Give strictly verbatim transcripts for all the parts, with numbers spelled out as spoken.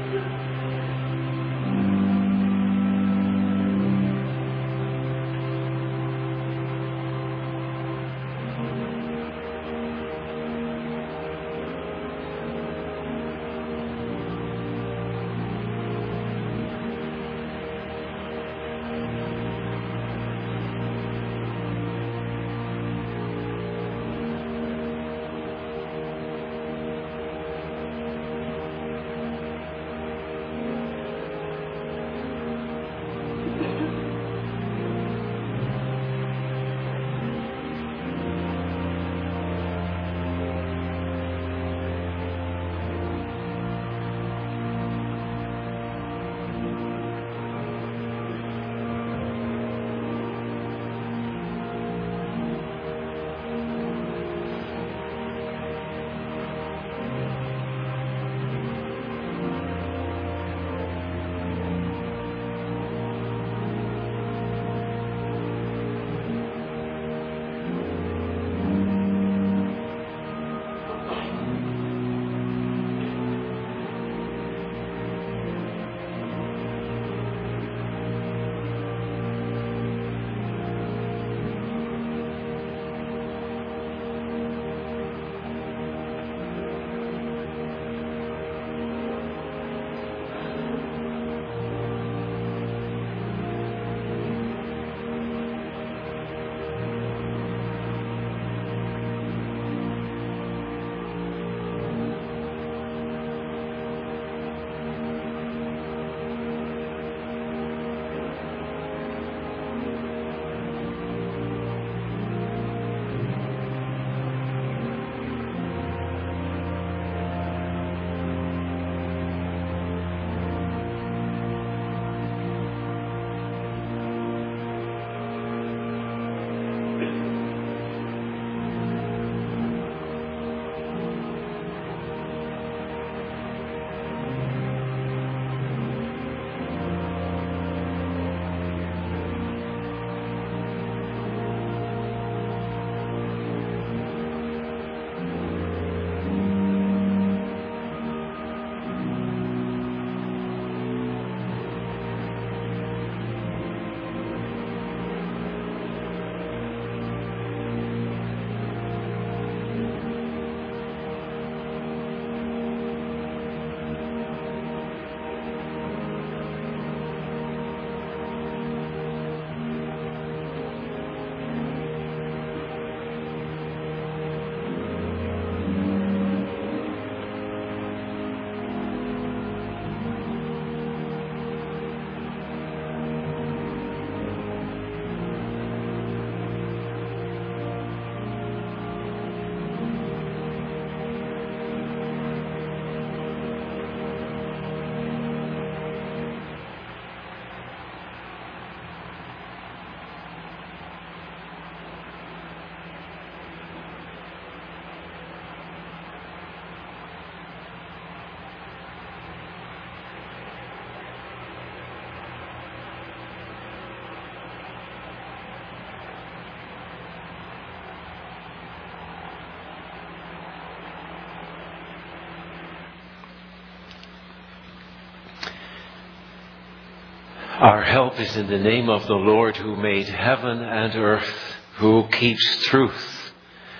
Our help is in the name of the Lord who made heaven and earth, who keeps truth,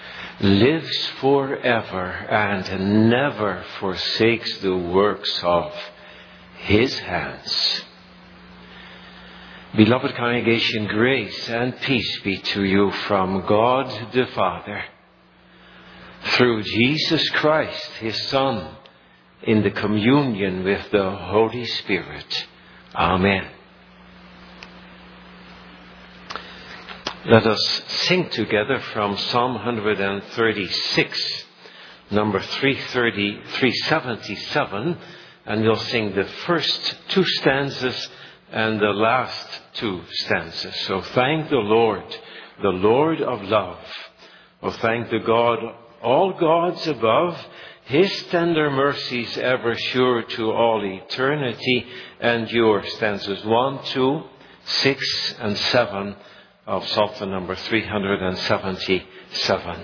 lives forever and never forsakes the works of his hands. Beloved congregation, grace and peace be to you from God the Father, through Jesus Christ, his Son, in the communion with the Holy Spirit. Amen. Let us sing together from Psalm one thirty-six, number three thirty, three seventy-seven, and we'll sing the first two stanzas and the last two stanzas. So thank the Lord, the Lord of love. Oh, thank the God, all gods above, his tender mercies ever sure to all eternity endure. Stanzas one, two, six, and seven of Psalter number three seventy-seven.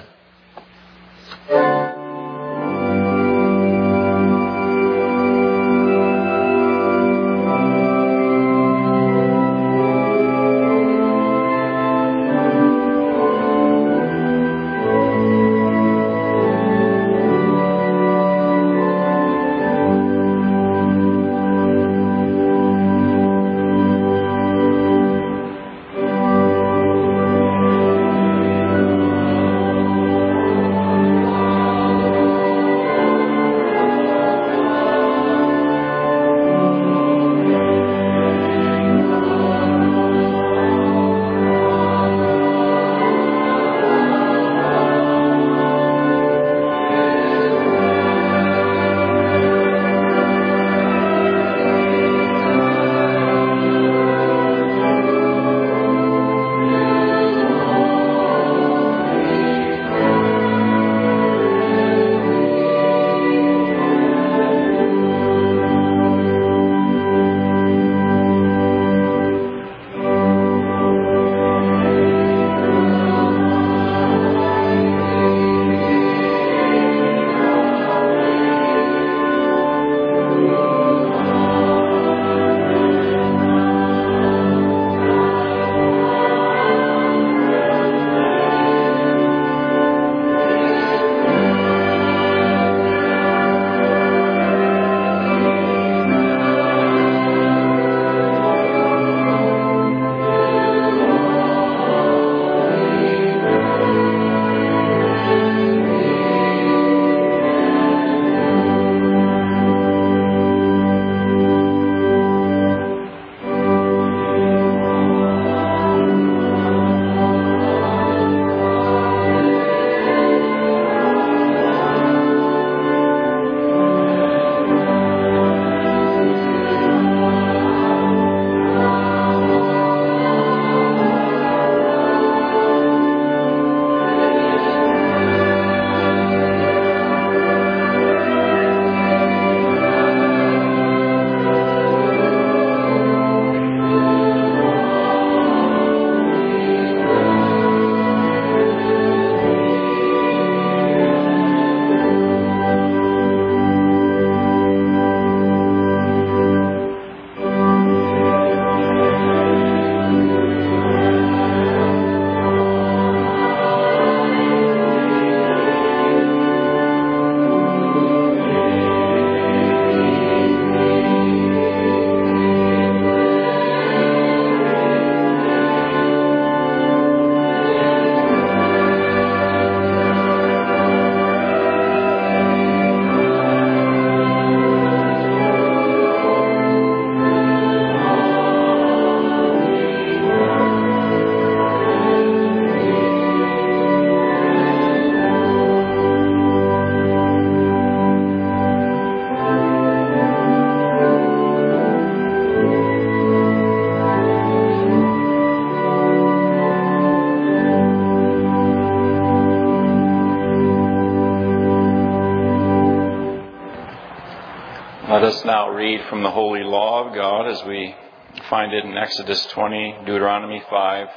us now read from the Holy Law of God as we find it in Exodus twenty, Deuteronomy five.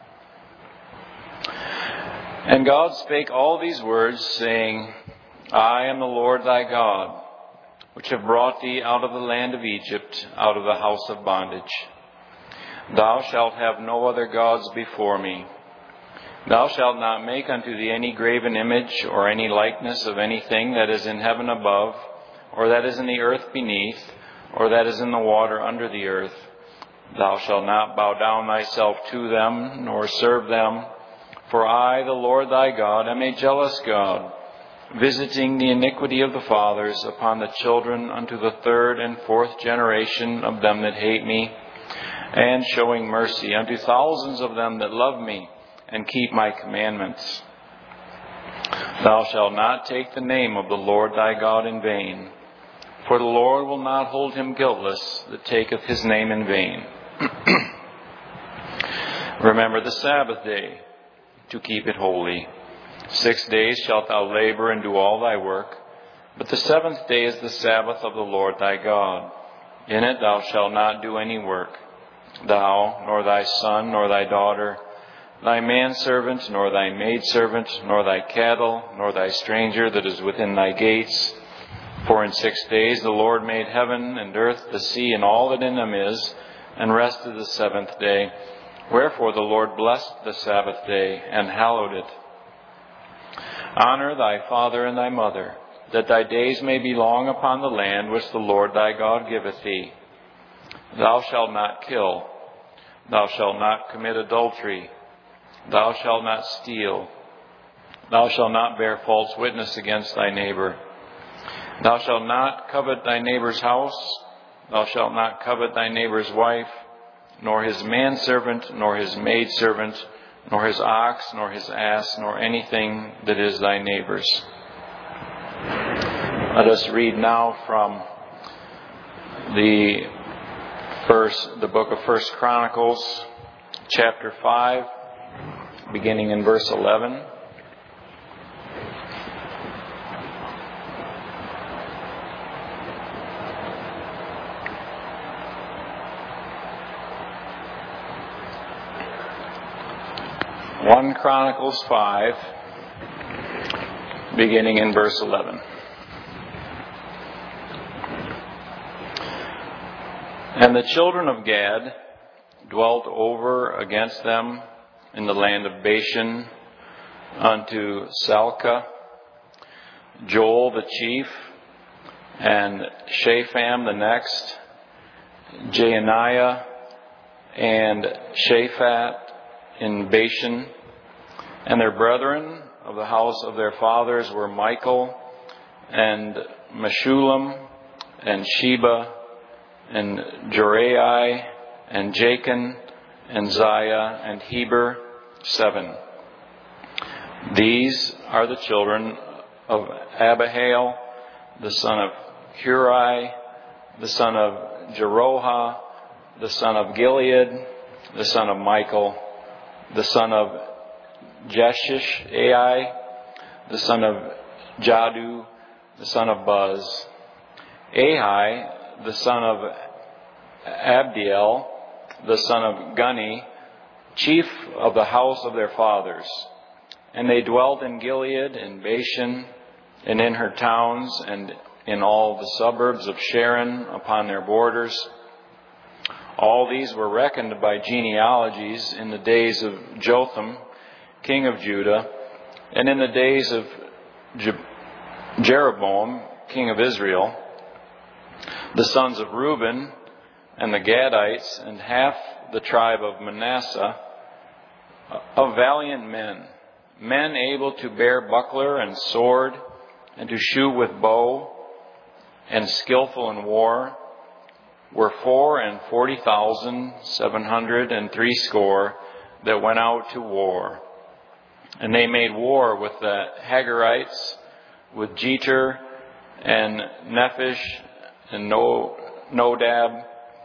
And God spake all these words, saying, I am the Lord thy God, which have brought thee out of the land of Egypt, out of the house of bondage. Thou shalt have no other gods before me. Thou shalt not make unto thee any graven image or any likeness of anything that is in heaven above, or that is in the earth beneath, or that is in the water under the earth. Thou shalt not bow down thyself to them, nor serve them. For I, the Lord thy God, am a jealous God, visiting the iniquity of the fathers upon the children unto the third and fourth generation of them that hate me, and showing mercy unto thousands of them that love me, and keep my commandments. Thou shalt not take the name of the Lord thy God in vain, for the Lord will not hold him guiltless that taketh his name in vain. Remember the Sabbath day, to keep it holy. Six days shalt thou labor and do all thy work, but the seventh day is the Sabbath of the Lord thy God. In it thou shalt not do any work, thou, nor thy son, nor thy daughter, thy manservant, nor thy maidservant, nor thy cattle, nor thy stranger that is within thy gates. For in six days the Lord made heaven and earth, the sea, and all that in them is, and rested the seventh day. Wherefore the Lord blessed the Sabbath day, and hallowed it. Honor thy father and thy mother, that thy days may be long upon the land which the Lord thy God giveth thee. Thou shalt not kill. Thou shalt not commit adultery. Thou shalt not steal. Thou shalt not bear false witness against thy neighbor. Thou shalt not covet thy neighbor's house. Thou shalt not covet thy neighbor's wife, nor his manservant, nor his maidservant, nor his ox, nor his ass, nor anything that is thy neighbor's. Let us read now from the first, the book of First Chronicles, chapter five, beginning in verse eleven. First Chronicles five, beginning in verse eleven. And the children of Gad dwelt over against them in the land of Bashan unto Salcah, Joel the chief, and Shapham the next, Jaaniah and Shaphat in Bashan. And their brethren of the house of their fathers were Michael and Meshullam and Sheba and Jorai and Jachin and Ziah and Heber, seven. These are the children of Abihail, the son of Huri, the son of Jerohah, the son of Gilead, the son of Michael, the son of Jeshish-ai, the son of Jadu, the son of Buz, Ahi, the son of Abdiel, the son of Guni, chief of the house of their fathers. And they dwelt in Gilead, in Bashan, and in her towns, and in all the suburbs of Sharon upon their borders. All these were reckoned by genealogies in the days of Jotham, king of Judah, and in the days of Je- Jeroboam, king of Israel, the sons of Reuben, and the Gadites, and half the tribe of Manasseh, of valiant men, men able to bear buckler and sword, and to shoot with bow, and skillful in war, were four and forty thousand seven hundred and threescore that went out to war. And they made war with the Hagarites, with Jeter and Nephish and Nodab,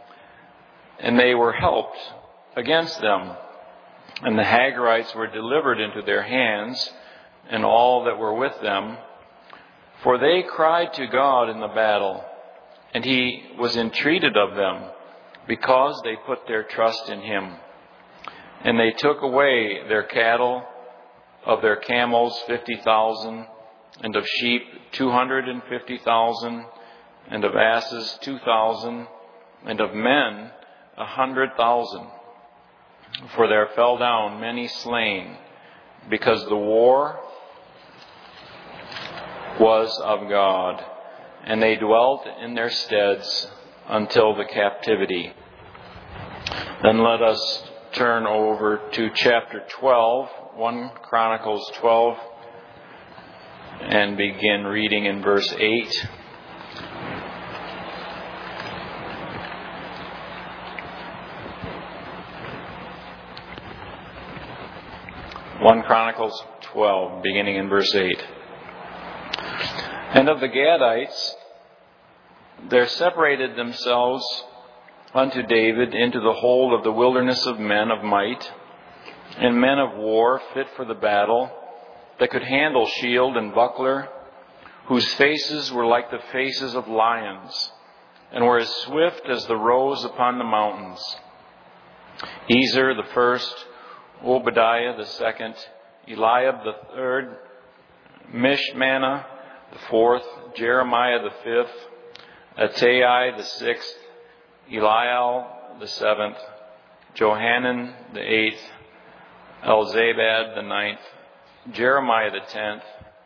and they were helped against them. And the Hagarites were delivered into their hands, and all that were with them. For they cried to God in the battle, and he was entreated of them, because they put their trust in him. And they took away their cattle, of their camels fifty thousand, and of sheep two hundred and fifty thousand, and of asses two thousand, and of men a hundred thousand. For there fell down many slain, because the war was of God, and they dwelt in their steads until the captivity. Then let us turn over to chapter twelve, First Chronicles twelve, and begin reading in verse eight. First Chronicles twelve, beginning in verse eight. And of the Gadites, there separated themselves unto David into the hold of the wilderness of men of might, and men of war fit for the battle, that could handle shield and buckler, whose faces were like the faces of lions, and were as swift as the roes upon the mountains. Ezer the first, Obadiah the second, Eliab the third, Mishmannah the fourth, Jeremiah the fifth, Attai the sixth, Eliel the seventh, Johanan the eighth, Elzabad the ninth, Jeremiah the tenth,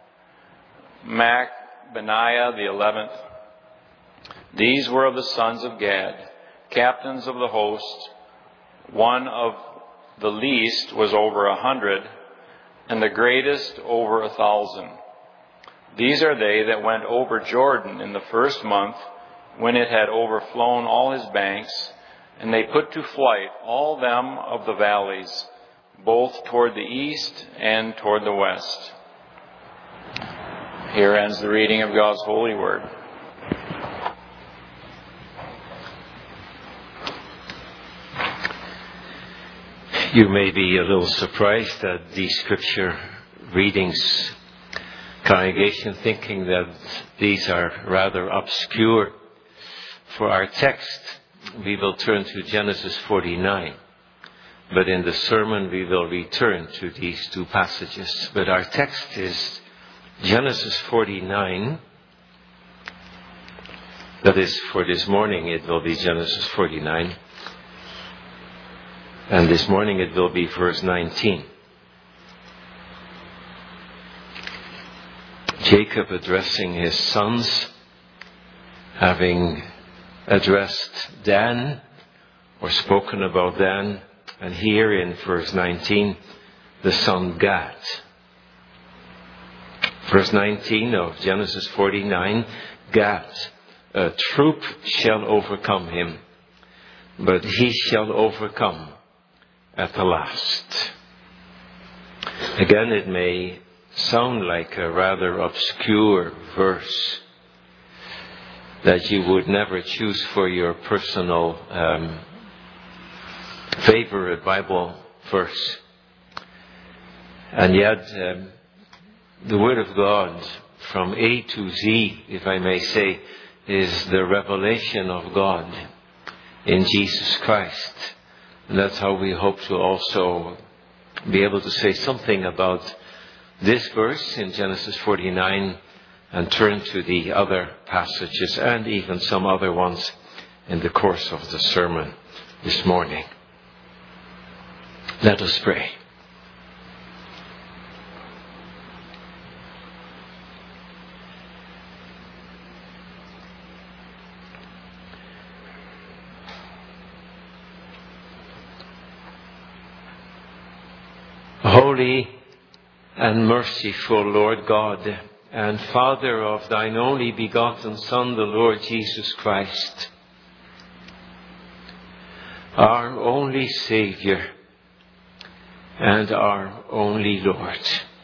Macbaniah the eleventh. These were of the sons of Gad, captains of the host. One of the least was over a hundred, and the greatest over a thousand. These are they that went over Jordan in the first month, when it had overflown all his banks, and they put to flight all them of the valleys, both toward the east and toward the west. Here ends the reading of God's holy word. You may be a little surprised at these scripture readings, congregation, thinking that these are rather obscure. For our text, we will turn to Genesis forty-nine. But in the sermon, we will return to these two passages. But our text is Genesis forty-nine. That is, for this morning, it will be Genesis forty-nine. And this morning, it will be verse nineteen. Jacob addressing his sons, having addressed Dan, or spoken about Dan, and here in verse nineteen, the son Gad. Verse nineteen of Genesis forty-nine, Gad, a troop shall overcome him, but he shall overcome at the last. Again, it may sound like a rather obscure verse that you would never choose for your personal um, favorite Bible verse. And yet, um, the Word of God, from A to Z, if I may say, is the revelation of God in Jesus Christ. And that's how we hope to also be able to say something about this verse in Genesis forty-nine and turn to the other passages and even some other ones in the course of the sermon this morning. Let us pray. Holy and merciful Lord God and Father of thine only begotten Son, the Lord Jesus Christ, our only Savior and our only Lord.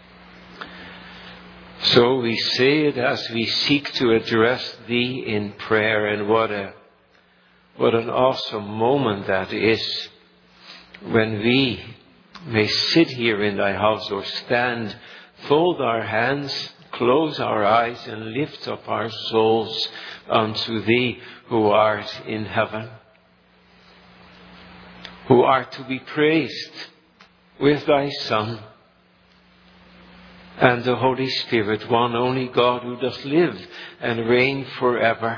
So we say it as we seek to address Thee in prayer, and what a what an awesome moment that is when we may sit here in Thy house or stand, fold our hands, close our eyes and lift up our souls unto thee who art in heaven, who art to be praised with thy Son and the Holy Spirit, one only God who does live and reign forever.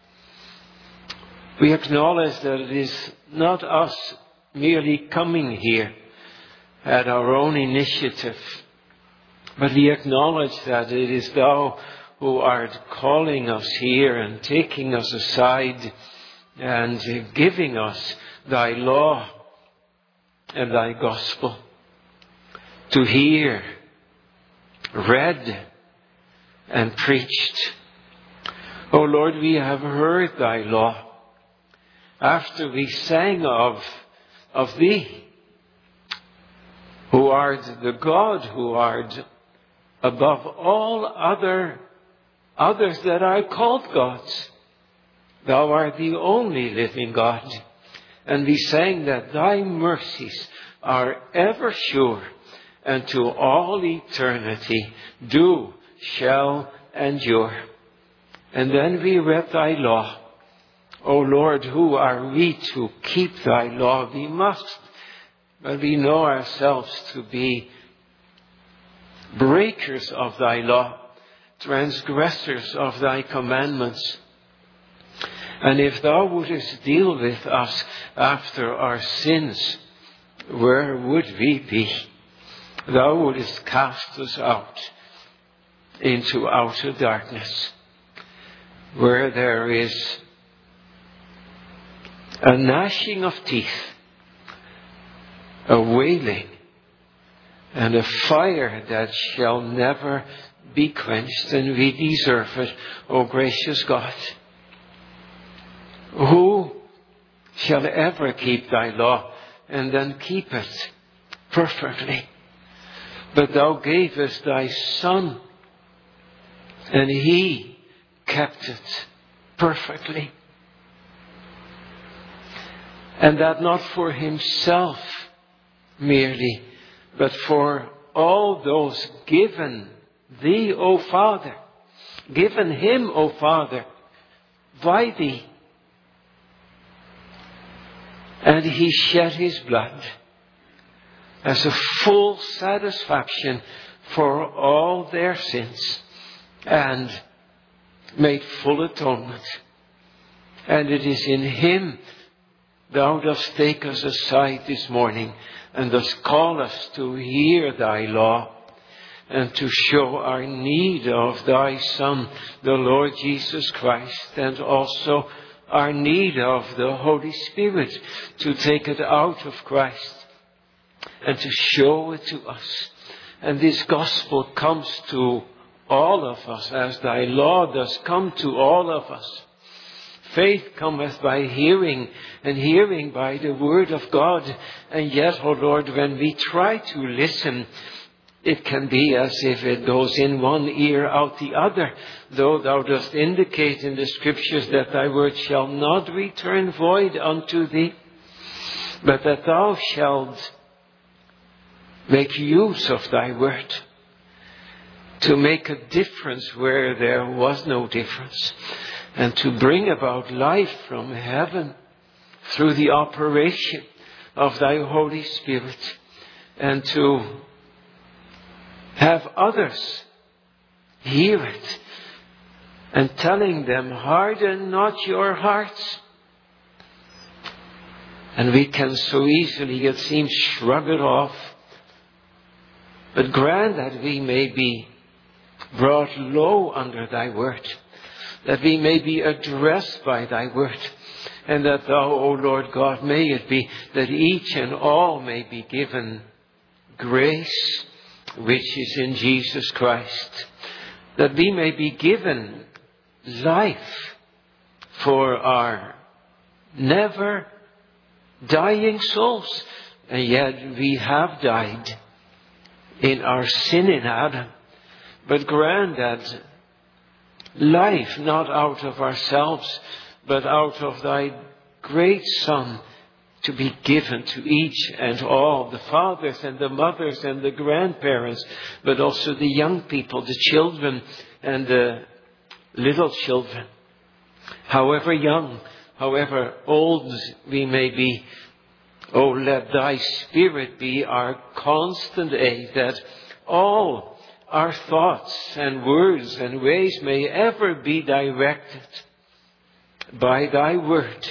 We acknowledge that it is not us merely coming here at our own initiative, but we acknowledge that it is thou who art calling us here and taking us aside and giving us thy law and thy gospel to hear read and preached. O Lord, we have heard thy law after we sang of, of thee, who art the God who art above all other others that are called gods. Thou art the only living God. And we sang that thy mercies are ever sure, and to all eternity do, shall endure. And then we read thy law. O Lord, who are we to keep thy law? We must, but we know ourselves to be breakers of thy law, transgressors of thy commandments. And if thou wouldest deal with us after our sins, where would we be? Thou wouldest cast us out into outer darkness, where there is a gnashing of teeth, a wailing, and a fire that shall never be quenched, and we deserve it, O gracious God. Who shall ever keep thy law and then keep it perfectly? But thou gavest thy Son, and he kept it perfectly. And that not for himself merely, but for all those given thee, O Father, given him, O Father, by thee. And he shed his blood as a full satisfaction for all their sins and made full atonement. And it is in him thou dost take us aside this morning and dost call us to hear thy law and to show our need of thy Son, the Lord Jesus Christ, and also our need of the Holy Spirit to take it out of Christ and to show it to us. And this gospel comes to all of us as thy law does come to all of us. Faith cometh by hearing, and hearing by the word of God. And yet, O Lord, when we try to listen, it can be as if it goes in one ear, out the other. Though thou dost indicate in the scriptures that thy word shall not return void unto thee, but that thou shalt make use of thy word to make a difference where there was no difference, and to bring about life from heaven through the operation of thy Holy Spirit, and to have others hear it and telling them, harden not your hearts. And we can so easily, it seems, shrug it off. But grant that we may be brought low under thy word, that we may be addressed by thy word, and that thou, O Lord God, may it be that each and all may be given grace which is in Jesus Christ, that we may be given life for our never dying souls. And yet we have died in our sin in Adam. But grant that life, not out of ourselves, but out of thy great Son, to be given to each and all, the fathers and the mothers and the grandparents, but also the young people, the children and the little children. However young, however old we may be, oh, let thy Spirit be our constant aid, that all our thoughts and words and ways may ever be directed by thy word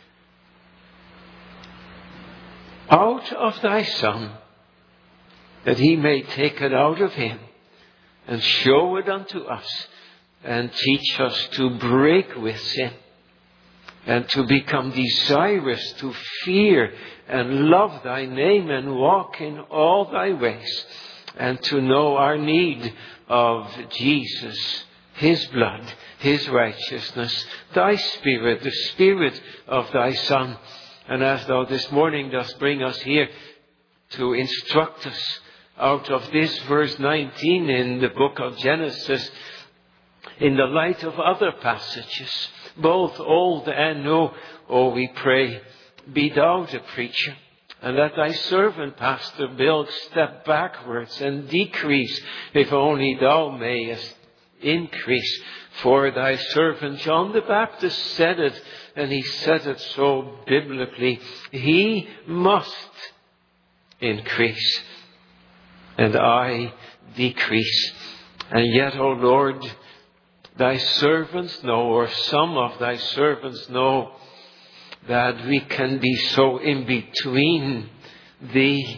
out of thy Son, that he may take it out of him and show it unto us and teach us to break with sin and to become desirous to fear and love thy name and walk in all thy ways, and to know our need of Jesus, his blood, his righteousness, thy Spirit, the Spirit of thy Son. And as thou this morning dost bring us here to instruct us out of this verse nineteen in the book of Genesis, in the light of other passages, both old and new, oh, we pray, be thou the preacher, and let thy servant, Pastor Bill, step backwards and decrease, if only thou mayest increase. For thy servant John the Baptist said it, and he said it so biblically. He must increase, and I decrease. And yet, O Lord, thy servants know, or some of thy servants know, that we can be so in between thee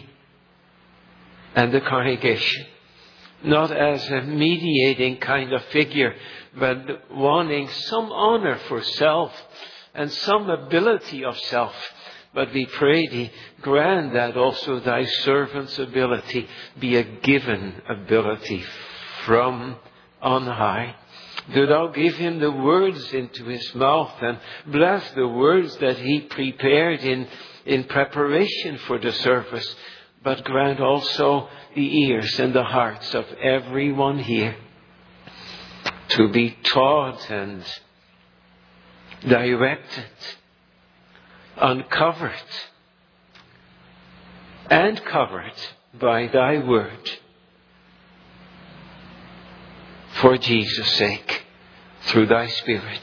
and the congregation. Not as a mediating kind of figure, but wanting some honor for self and some ability of self. But we pray thee, grant that also thy servant's ability be a given ability from on high. Do thou give him the words into his mouth, and bless the words that he prepared in, in preparation for the service. But grant also the ears and the hearts of everyone here to be taught and directed, uncovered and covered by thy word, for Jesus' sake, through thy Spirit.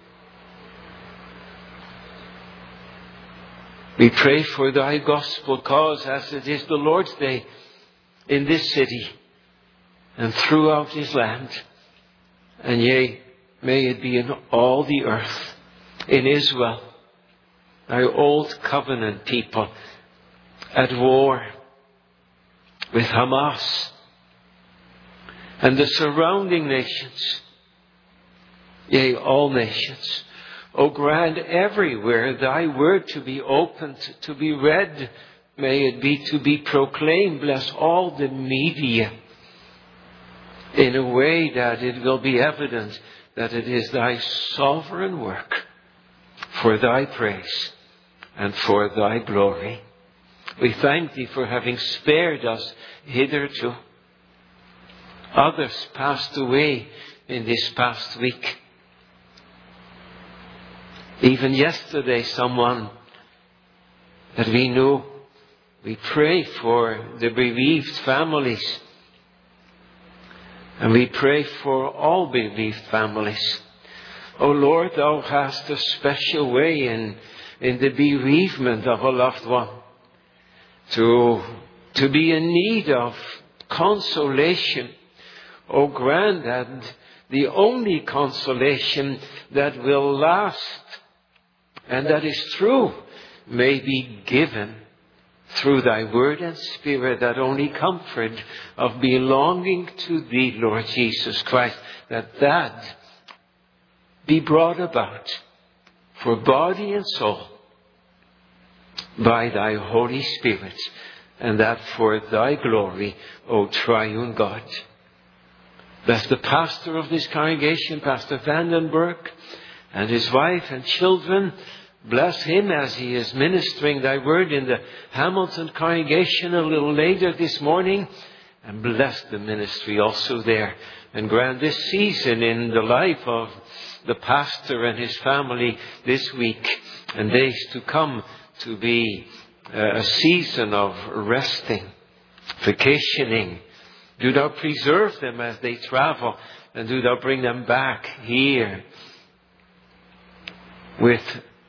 We pray for thy gospel cause, as it is the Lord's Day in this city and throughout his land. And yea, may it be in all the earth, in Israel, thy old covenant people at war with Hamas and the surrounding nations, yea, all nations. O grant everywhere thy word to be opened, to be read. May it be to be proclaimed. Bless all the media in a way that it will be evident that it is thy sovereign work for thy praise and for thy glory. We thank thee for having spared us hitherto. Others passed away in this past week. Even yesterday, someone that we knew. We pray for the bereaved families. And we pray for all bereaved families. O Lord, thou hast a special way in, in the bereavement of a loved one. To, to be in need of consolation. O grant that the only consolation that will last and that is true may be given through thy word and Spirit, that only comfort of belonging to thee, Lord Jesus Christ, that that be brought about for body and soul by thy Holy Spirit, and that for thy glory, O triune God. Bless the pastor of this congregation, Pastor Vandenberg, and his wife and children. Bless him as he is ministering thy word in the Hamilton congregation a little later this morning. And bless the ministry also there. And grant this season in the life of the pastor and his family this week and days to come to be a season of resting, vacationing. Do thou preserve them as they travel, and do thou bring them back here with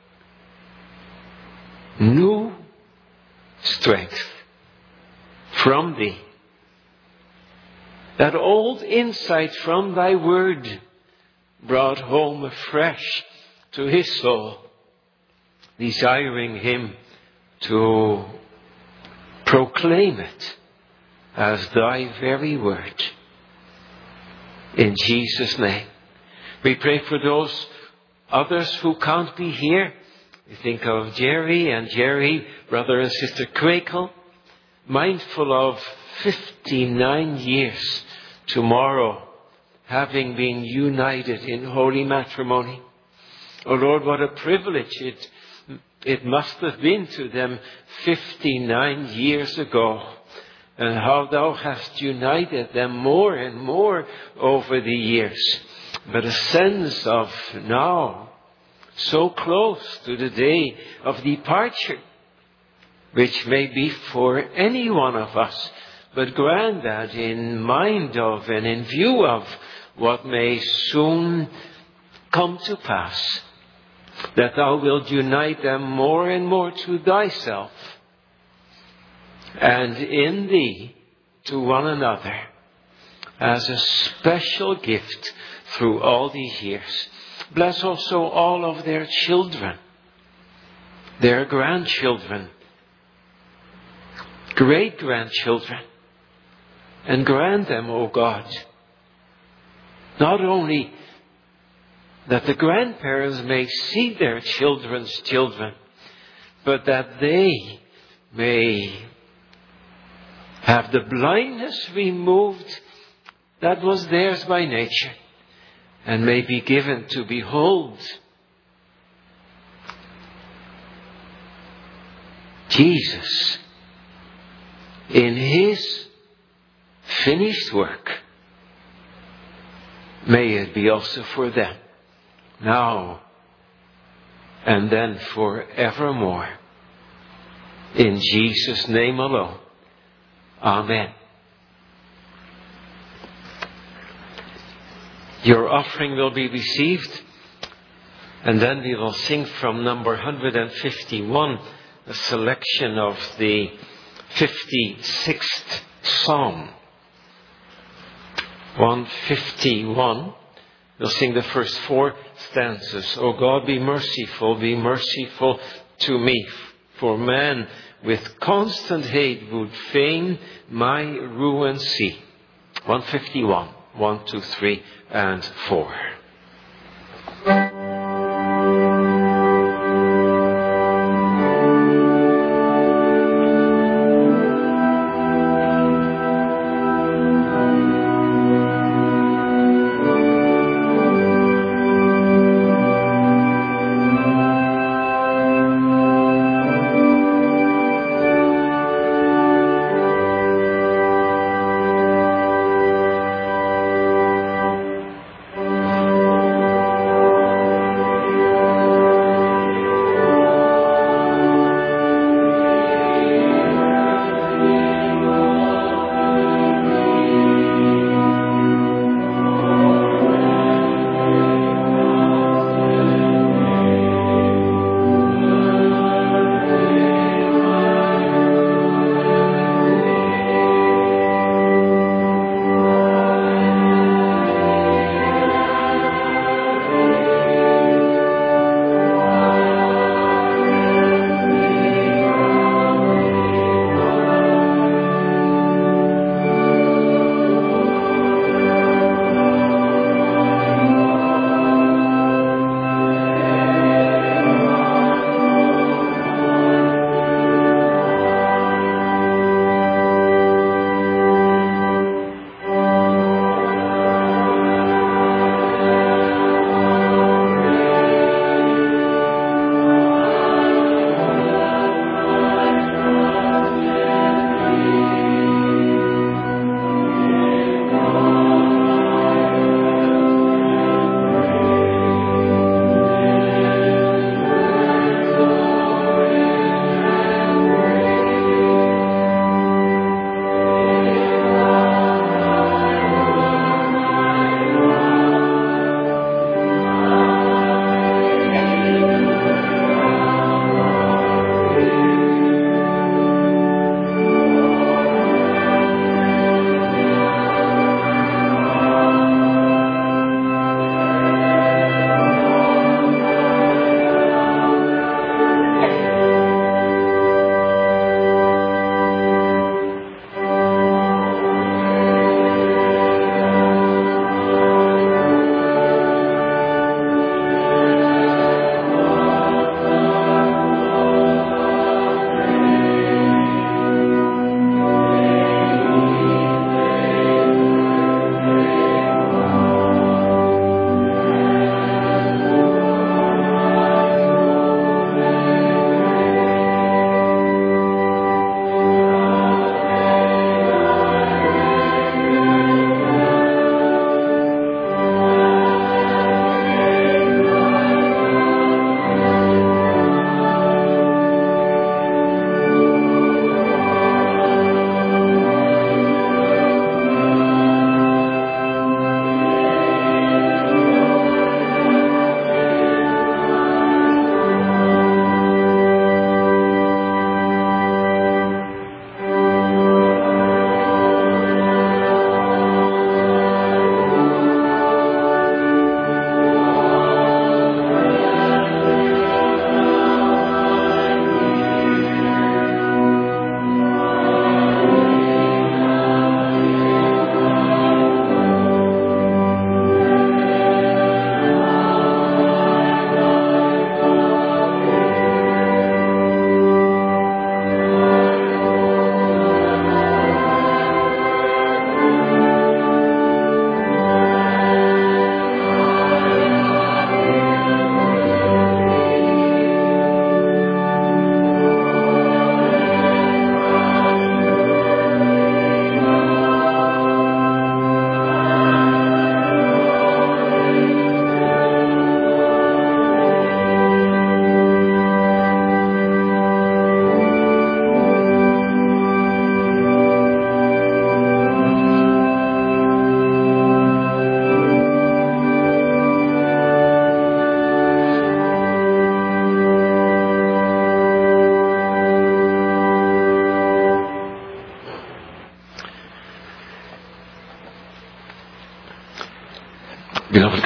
new strength from thee. That old insight from thy word brought home afresh to his soul, desiring him to proclaim it as thy very word. In Jesus' name. We pray for those others who can't be here. We think of Jerry and Jerry, brother and sister Quakel, mindful of fifty-nine years tomorrow, having been united in holy matrimony. Oh Lord, what a privilege it, it must have been to them fifty-nine years ago. And how thou hast united them more and more over the years. But a sense of now, so close to the day of departure, which may be for any one of us, but grant that in mind of and in view of what may soon come to pass, that thou wilt unite them more and more to thyself, and in thee to one another, as a special gift through all these years. Bless also all of their children, their grandchildren, great-grandchildren, and grant them, O God, not only that the grandparents may see their children's children, but that they may have the blindness removed that was theirs by nature, and may be given to behold Jesus in his finished work. May it be also for them, now and then forevermore. In Jesus' name alone. Amen. Your offering will be received, and then we will sing from number one hundred fifty-one, a selection of the fifty-sixth Psalm. one fifty-one, we'll sing the first four stanzas. O God, be merciful, be merciful to me, for man with constant hate would fain my ruin see. one fifty-one, one, two, three, and four.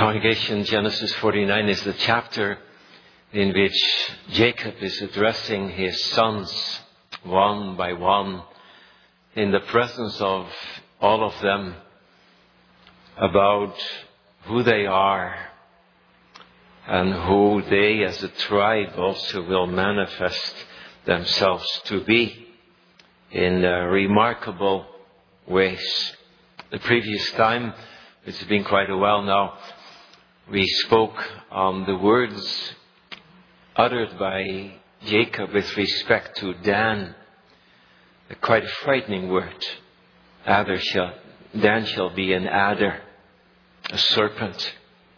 Congregation, Genesis forty-nine is the chapter in which Jacob is addressing his sons one by one in the presence of all of them about who they are and who they as a tribe also will manifest themselves to be in uh, remarkable ways. The previous time, it's been quite a while now, we spoke on the words uttered by Jacob with respect to Dan. A quite frightening word. Adder shall, Dan shall be an adder, a serpent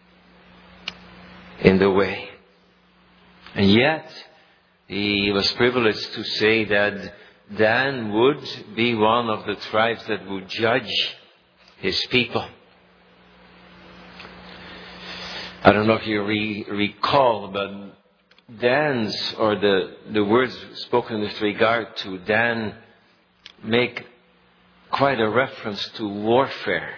in the way. And yet, he was privileged to say that Dan would be one of the tribes that would judge his people. I don't know if you re- recall, but Dan's, or the, the words spoken with regard to Dan, make quite a reference to warfare.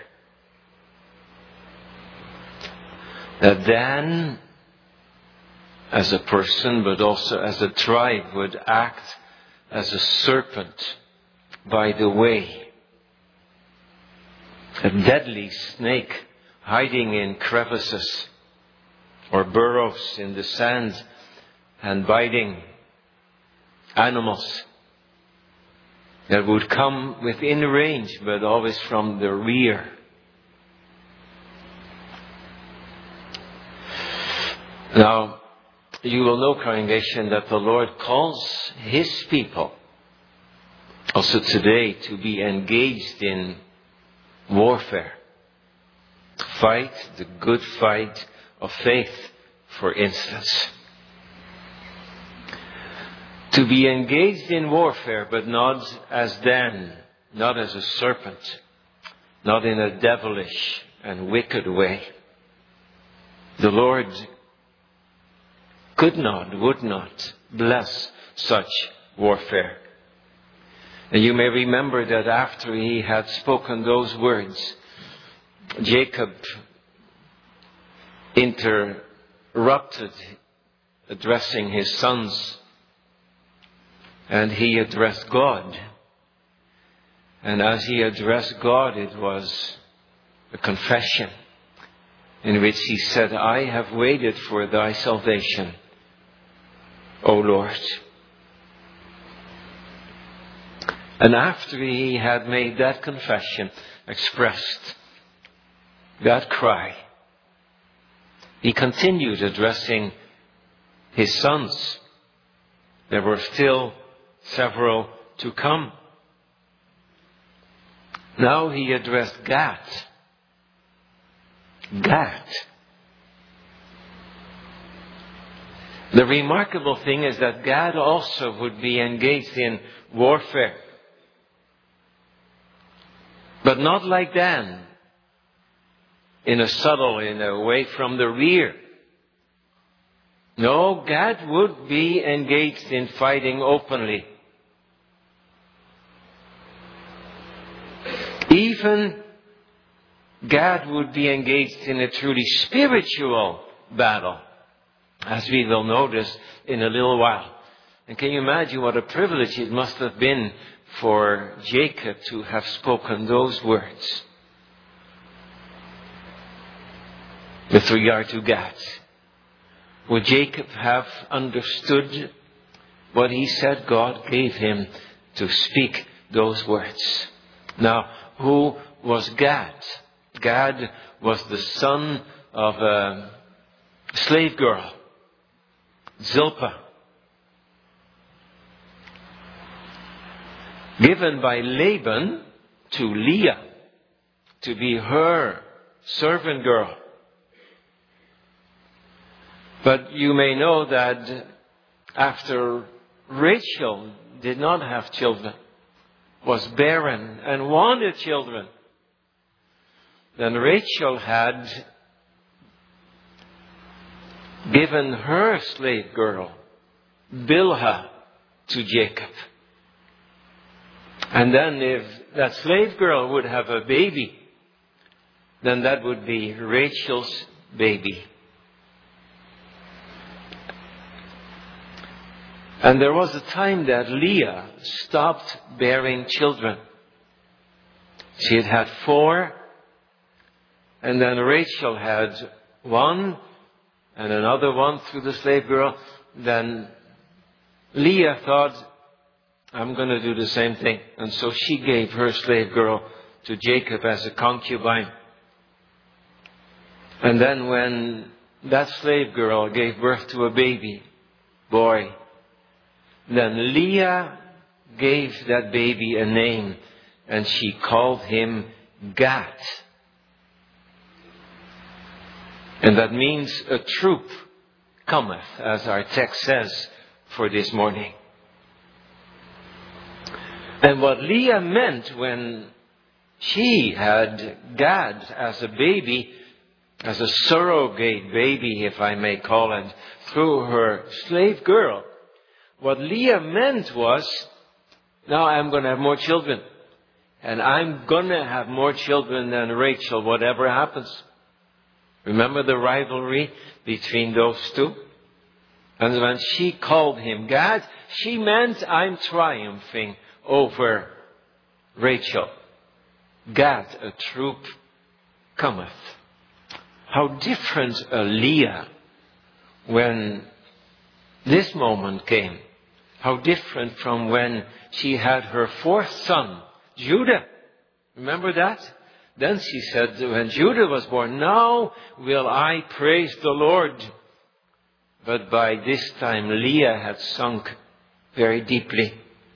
That Dan, as a person, but also as a tribe, would act as a serpent by the way. A deadly snake hiding in crevices or burrows in the sand and biting animals that would come within range, but always from the rear. Now, you will know, congregation, that the Lord calls His people also today to be engaged in warfare. To fight the good fight of faith, for instance. To be engaged in warfare, but not as Dan, not as a serpent, not in a devilish and wicked way. The Lord could not, would not bless such warfare. And you may remember that after he had spoken those words, Jacob interrupted addressing his sons, and he addressed God. And as he addressed God, it was a confession in which he said, I have waited for thy salvation, O Lord. And after he had made that confession, expressed that cry, he continued addressing his sons. There were still several to come. Now he addressed Gad. Gad. The remarkable thing is that Gad also would be engaged in warfare. But not like Dan, in a subtle, in a way from the rear. No, Gad would be engaged in fighting openly. Even Gad would be engaged in a truly spiritual battle, as we will notice in a little while. And can you imagine what a privilege it must have been for Jacob to have spoken those words with regard to Gad? Would Jacob have understood what he said God gave him to speak those words? Now, who was Gad? Gad was the son of a slave girl, Zilpah, given by Laban to Leah to be her servant girl. But you may know that after Rachel did not have children, was barren and wanted children, then Rachel had given her slave girl, Bilhah, to Jacob. And then if that slave girl would have a baby, then that would be Rachel's baby. And there was a time that Leah stopped bearing children. She had had four, and then Rachel had one, and another one through the slave girl. Then Leah thought, I'm going to do the same thing. And so she gave her slave girl to Jacob as a concubine. And then when that slave girl gave birth to a baby boy, then Leah gave that baby a name, and she called him Gad. And that means a troop cometh, as our text says for this morning. And what Leah meant when she had Gad as a baby, as a surrogate baby, if I may call it, through her slave girl, what Leah meant was, now I'm going to have more children. And I'm going to have more children than Rachel, whatever happens. Remember the rivalry between those two? And when she called him Gad, she meant I'm triumphing over Rachel. Gad, a troop cometh. How different a Leah when this moment came. How different from when she had her fourth son, Judah. Remember that? Then she said, when Judah was born, now will I praise the Lord. But by this time, Leah had sunk very deeply.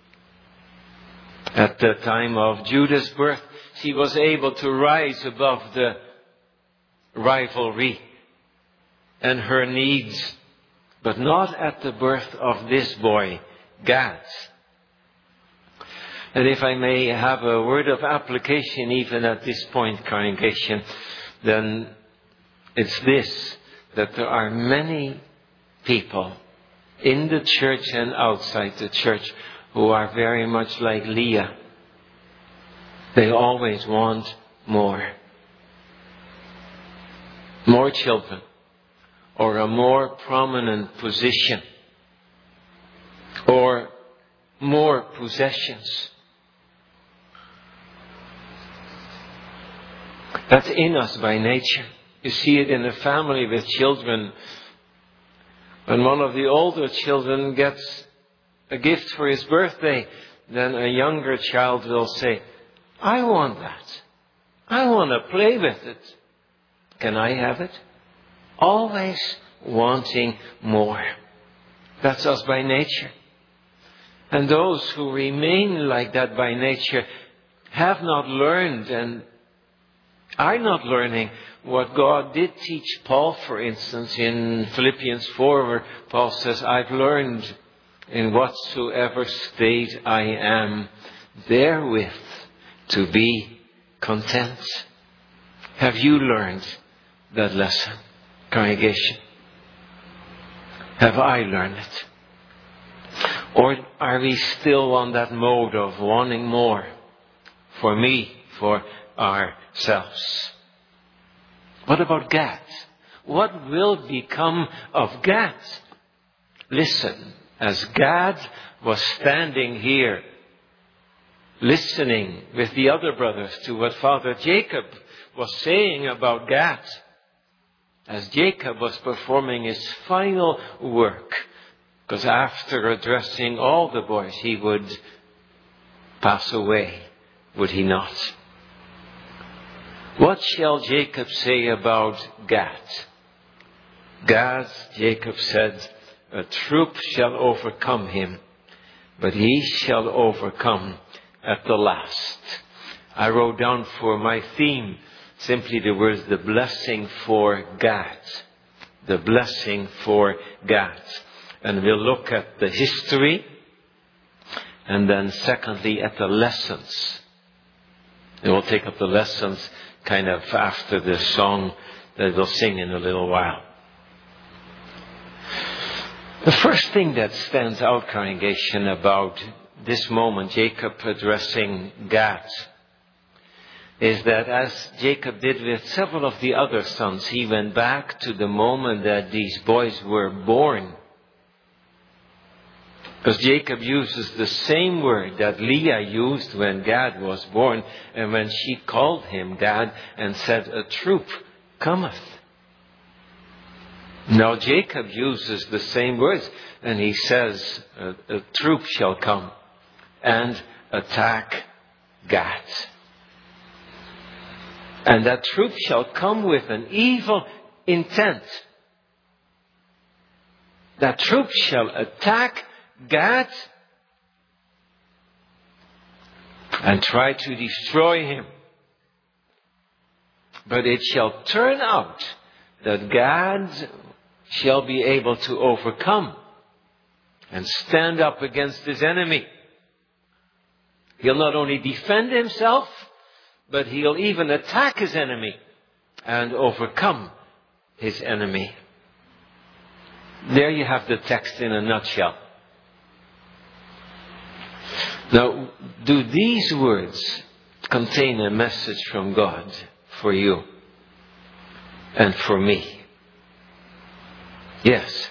At the time of Judah's birth, she was able to rise above the rivalry and her needs, but not at the birth of this boy, Gad. And if I may have a word of application even at this point, congregation, then it's this, that there are many people in the church and outside the church who are very much like Leah. They always want more. More children. Or a more prominent position. Or more possessions. That's in us by nature. You see it in a family with children. When one of the older children gets a gift for his birthday, then a younger child will say, I want that. I want to play with it. Can I have it? Always wanting more. That's us by nature. And those who remain like that by nature have not learned and are not learning what God did teach Paul, for instance, in Philippians four, where Paul says, I've learned in whatsoever state I am, therewith to be content. Have you learned that lesson, congregation? Have I learned it? Or are we still on that mode of wanting more for me, for ourselves? What about Gad? What will become of Gad? Listen, as Gad was standing here, listening with the other brothers to what Father Jacob was saying about Gad, as Jacob was performing his final work, because after addressing all the boys, he would pass away, would he not? What shall Jacob say about Gad? Gad, Jacob said, a troop shall overcome him, but he shall overcome at the last. I wrote down for my theme simply the words, the blessing for Gad. The blessing for Gad. And we'll look at the history, and then secondly at the lessons. And we'll take up the lessons kind of after the song that we'll sing in a little while. The first thing that stands out, congregation, about this moment, Jacob addressing Gad, is that as Jacob did with several of the other sons, he went back to the moment that these boys were born. Because Jacob uses the same word that Leah used when Gad was born, and when she called him Gad and said, "A troop cometh." Now Jacob uses the same words, and he says, a, a troop shall come and attack Gad. And that troop shall come with an evil intent. That troop shall attack Gad and try to destroy him. But it shall turn out that Gad shall be able to overcome and stand up against his enemy. He'll not only defend himself, but he'll even attack his enemy and overcome his enemy. There you have the text in a nutshell. Now, do these words contain a message from God for you and for me? Yes.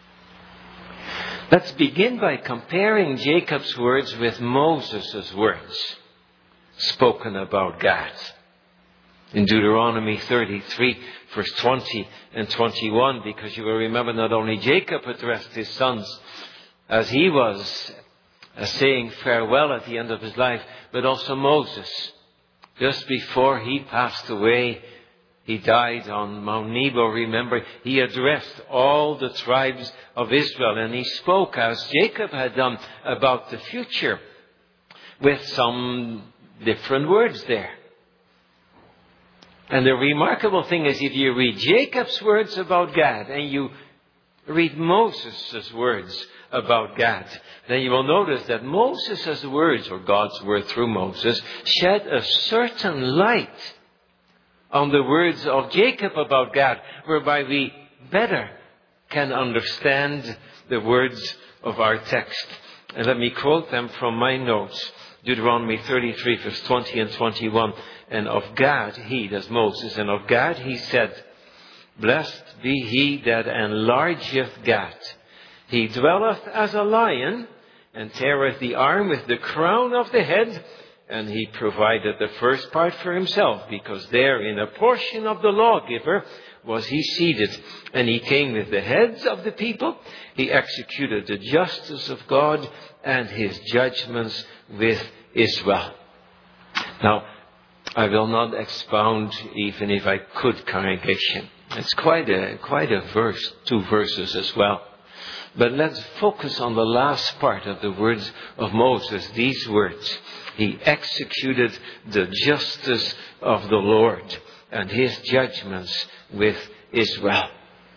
Let's begin by comparing Jacob's words with Moses' words spoken about Gad. In Deuteronomy thirty-three, verse twenty and twenty-one, because you will remember not only Jacob addressed his sons as he was uh, saying farewell at the end of his life, but also Moses. Just before he passed away, he died on Mount Nebo, remember, he addressed all the tribes of Israel, and he spoke as Jacob had done about the future with some different words there. And the remarkable thing is, if you read Jacob's words about Gad and you read Moses' words about Gad, then you will notice that Moses' words, or God's word through Moses, shed a certain light on the words of Jacob about Gad, whereby we better can understand the words of our text. And let me quote them from my notes. Deuteronomy thirty-three, verse twenty and twenty-one. And of Gad, he, that's Moses, and of Gad he said, "Blessed be he that enlargeth Gad. He dwelleth as a lion, and teareth the arm with the crown of the head. And he provided the first part for himself, because there in a portion of the lawgiver was he seated. And he came with the heads of the people. He executed the justice of God and his judgments with Israel." Now, I will not expound, even if I could, congregation. It's quite a, quite a verse, two verses as well. But let's focus on the last part of the words of Moses. These words: he executed the justice of the Lord and his judgments with Israel.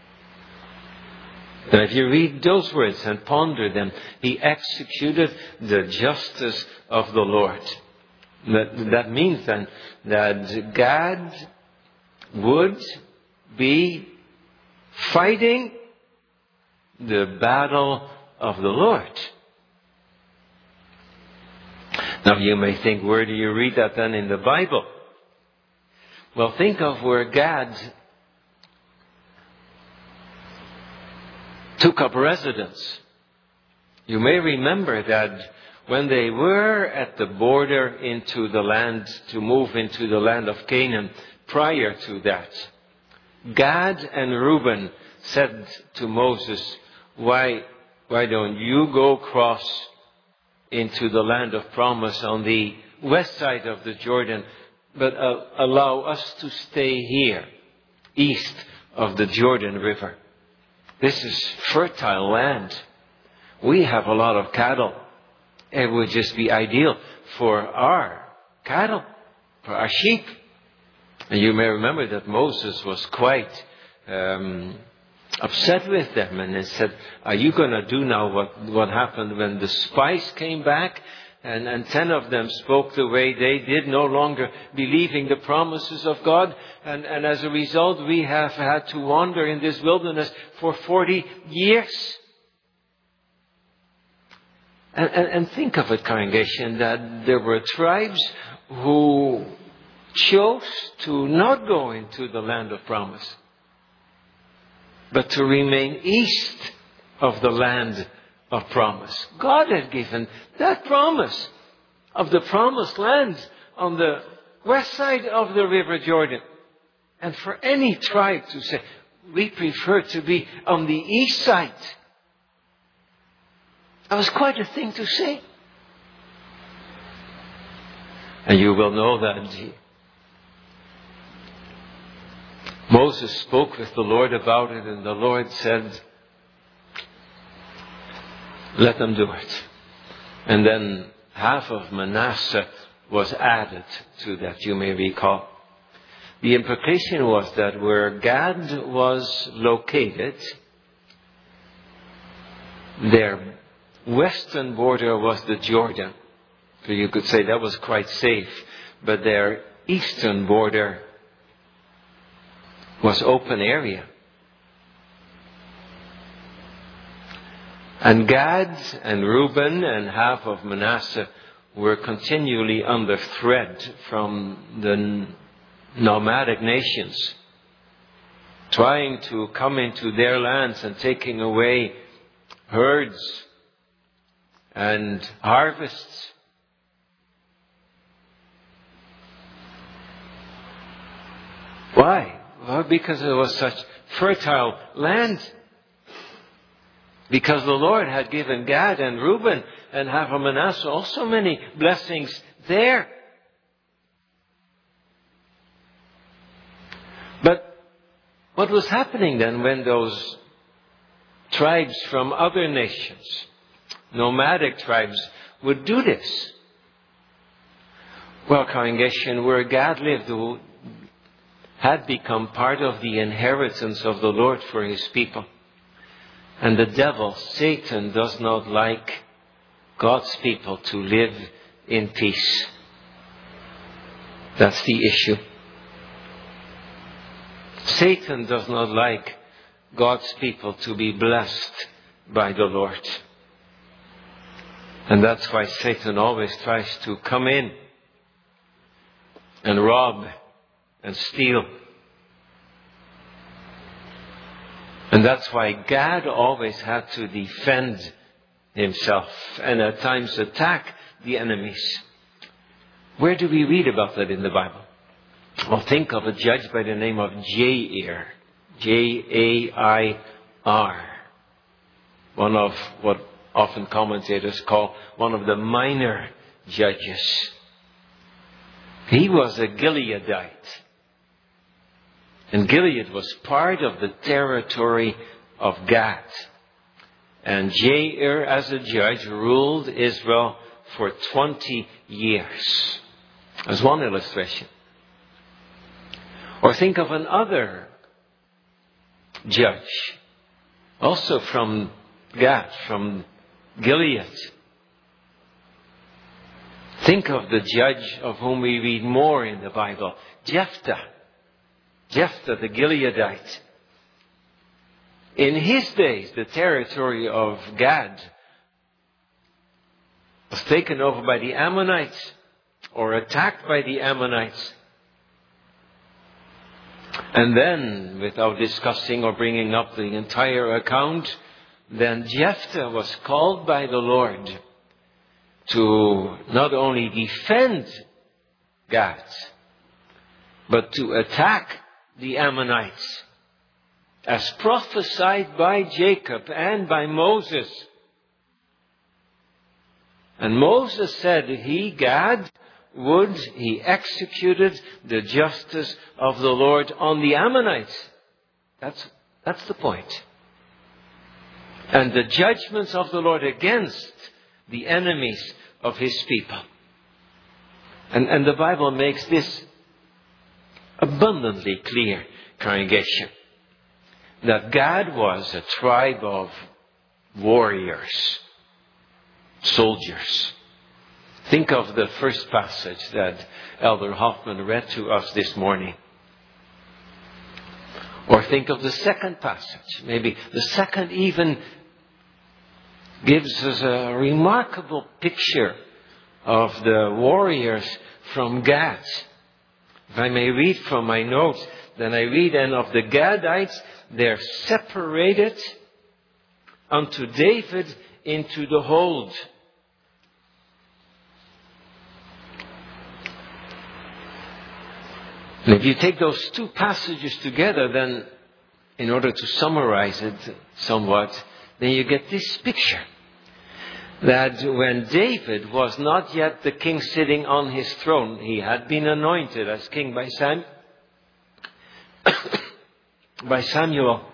Now, if you read those words and ponder them, he executed the justice of the Lord. That, that means then that God would be fighting the battle of the Lord. Now you may think, where do you read that then in the Bible? Well, think of where Gad took up residence. You may remember that when they were at the border into the land, to move into the land of Canaan, prior to that, Gad and Reuben said to Moses, why, why don't you go across into the land of promise on the west side of the Jordan, but uh, allow us to stay here, east of the Jordan River. This is fertile land. We have a lot of cattle. It would just be ideal for our cattle, for our sheep. And you may remember that Moses was quite um, upset with them, and he said, "Are you going to do now what, what happened when the spies came back and, and ten of them spoke the way they did, no longer believing the promises of God, and, and as a result we have had to wander in this wilderness for forty years. And, and, and think of it, congregation, that there were tribes who chose to not go into the land of promise, but to remain east of the land of promise. God had given that promise of the promised land on the west side of the River Jordan. And for any tribe to say, we prefer to be on the east side, that was quite a thing to say. And you will know that Moses spoke with the Lord about it, and the Lord said, let them do it. And then half of Manasseh was added to that, you may recall. The implication was that where Gad was located, their western border was the Jordan. So you could say that was quite safe. But their eastern border was open area. And Gad and Reuben and half of Manasseh were continually under threat from the nomadic nations, trying to come into their lands and taking away herds and harvests. Why? Well, because it was such fertile land. Because the Lord had given Gad and Reuben and half of Manasseh also many blessings there. But what was happening then when those tribes from other nations, nomadic tribes, would do this? Well, congregation, where Gad lived had become part of the inheritance of the Lord for His people. And the devil, Satan, does not like God's people to live in peace. That's the issue. Satan does not like God's people to be blessed by the Lord. And that's why Satan always tries to come in and rob and steal. And that's why Gad always had to defend himself and at times attack the enemies. Where do we read about that in the Bible? Well, think of a judge by the name of Jair. J A I R. One of what often commentators call one of the minor judges. He was a Gileadite. And Gilead was part of the territory of Gad. And Jair, as a judge, ruled Israel for twenty years. As one illustration. Or think of another judge, also from Gad, from Gilead. Think of the judge of whom we read more in the Bible, Jephthah. Jephthah the Gileadite. In his days, the territory of Gad was taken over by the Ammonites or attacked by the Ammonites. And then, without discussing or bringing up the entire account, then Jephthah was called by the Lord to not only defend Gad, but to attack the Ammonites, as prophesied by Jacob and by Moses. And Moses said he, Gad, would, he executed the justice of the Lord on the Ammonites. That's, that's the point. And the judgments of the Lord against the enemies of His people. And, and the Bible makes this abundantly clear, congregation, that Gad was a tribe of warriors, soldiers. Think of the first passage that Elder Hoffman read to us this morning. Or think of the second passage. Maybe the second even gives us a remarkable picture of the warriors from Gad. If I may read from my notes, then I read, and of the Gadites, they're separated unto David into the hold. And if you take those two passages together, then in order to summarize it somewhat, then you get this picture. That when David was not yet the king sitting on his throne, he had been anointed as king by Sam, by Samuel,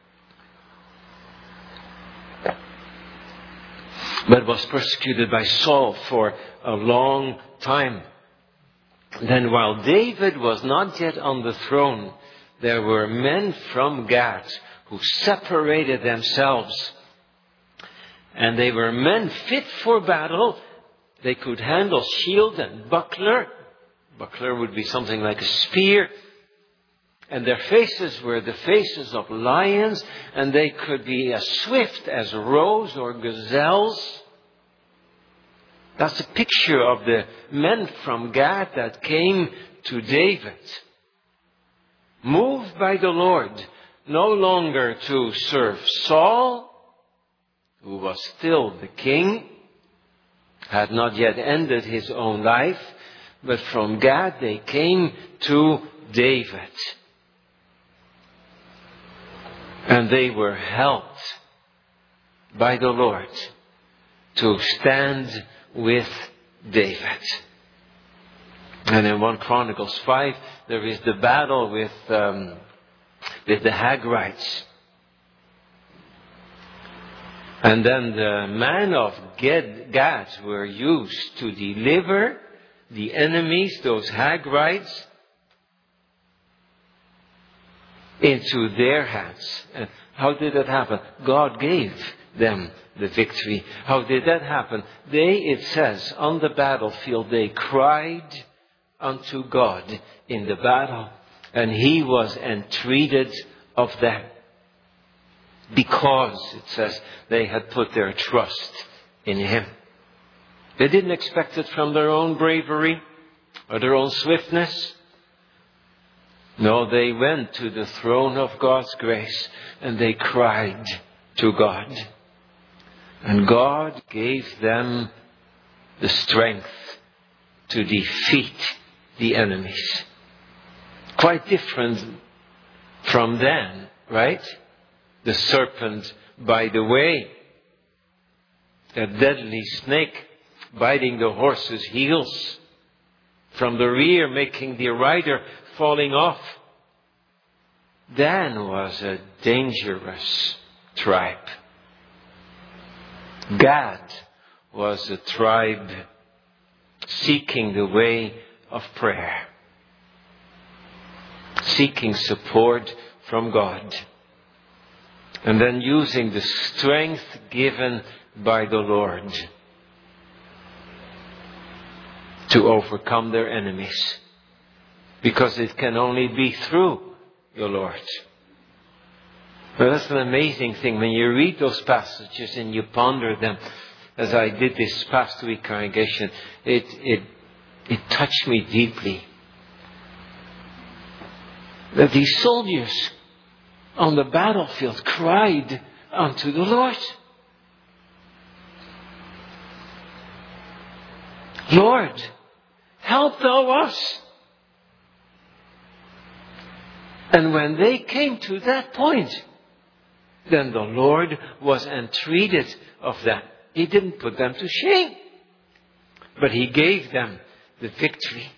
but was persecuted by Saul for a long time. Then while David was not yet on the throne, there were men from Gad who separated themselves. And they were men fit for battle. They could handle shield and buckler. Buckler would be something like a spear. And their faces were the faces of lions. And they could be as swift as roes or gazelles. That's a picture of the men from Gad that came to David. Moved by the Lord, no longer to serve Saul, who was still the king, had not yet ended his own life, but from Gad they came to David. And they were helped by the Lord to stand with David. And in First Chronicles five, there is the battle with um, with the Hagrites. And then the men of Gad were used to deliver the enemies, those Hagrites, into their hands. And how did that happen? God gave them the victory. How did that happen? They, it says, on the battlefield, they cried unto God in the battle, and He was entreated of them. Because, it says, they had put their trust in Him. They didn't expect it from their own bravery or their own swiftness. No, they went to the throne of God's grace and they cried to God. And God gave them the strength to defeat the enemies. Quite different from then, right? The serpent by the way, that deadly snake biting the horse's heels from the rear, making the rider falling off. Dan was a dangerous tribe. Gad was a tribe seeking the way of prayer, seeking support from God, and then using the strength given by the Lord to overcome their enemies. Because it can only be through the Lord. Well, that's an amazing thing. When you read those passages and you ponder them, as I did this past week congregation, it, it, it touched me deeply. That these soldiers on the battlefield cried unto the Lord. Lord, help thou us. And when they came to that point, then the Lord was entreated of them. He didn't put them to shame, but He gave them the victory.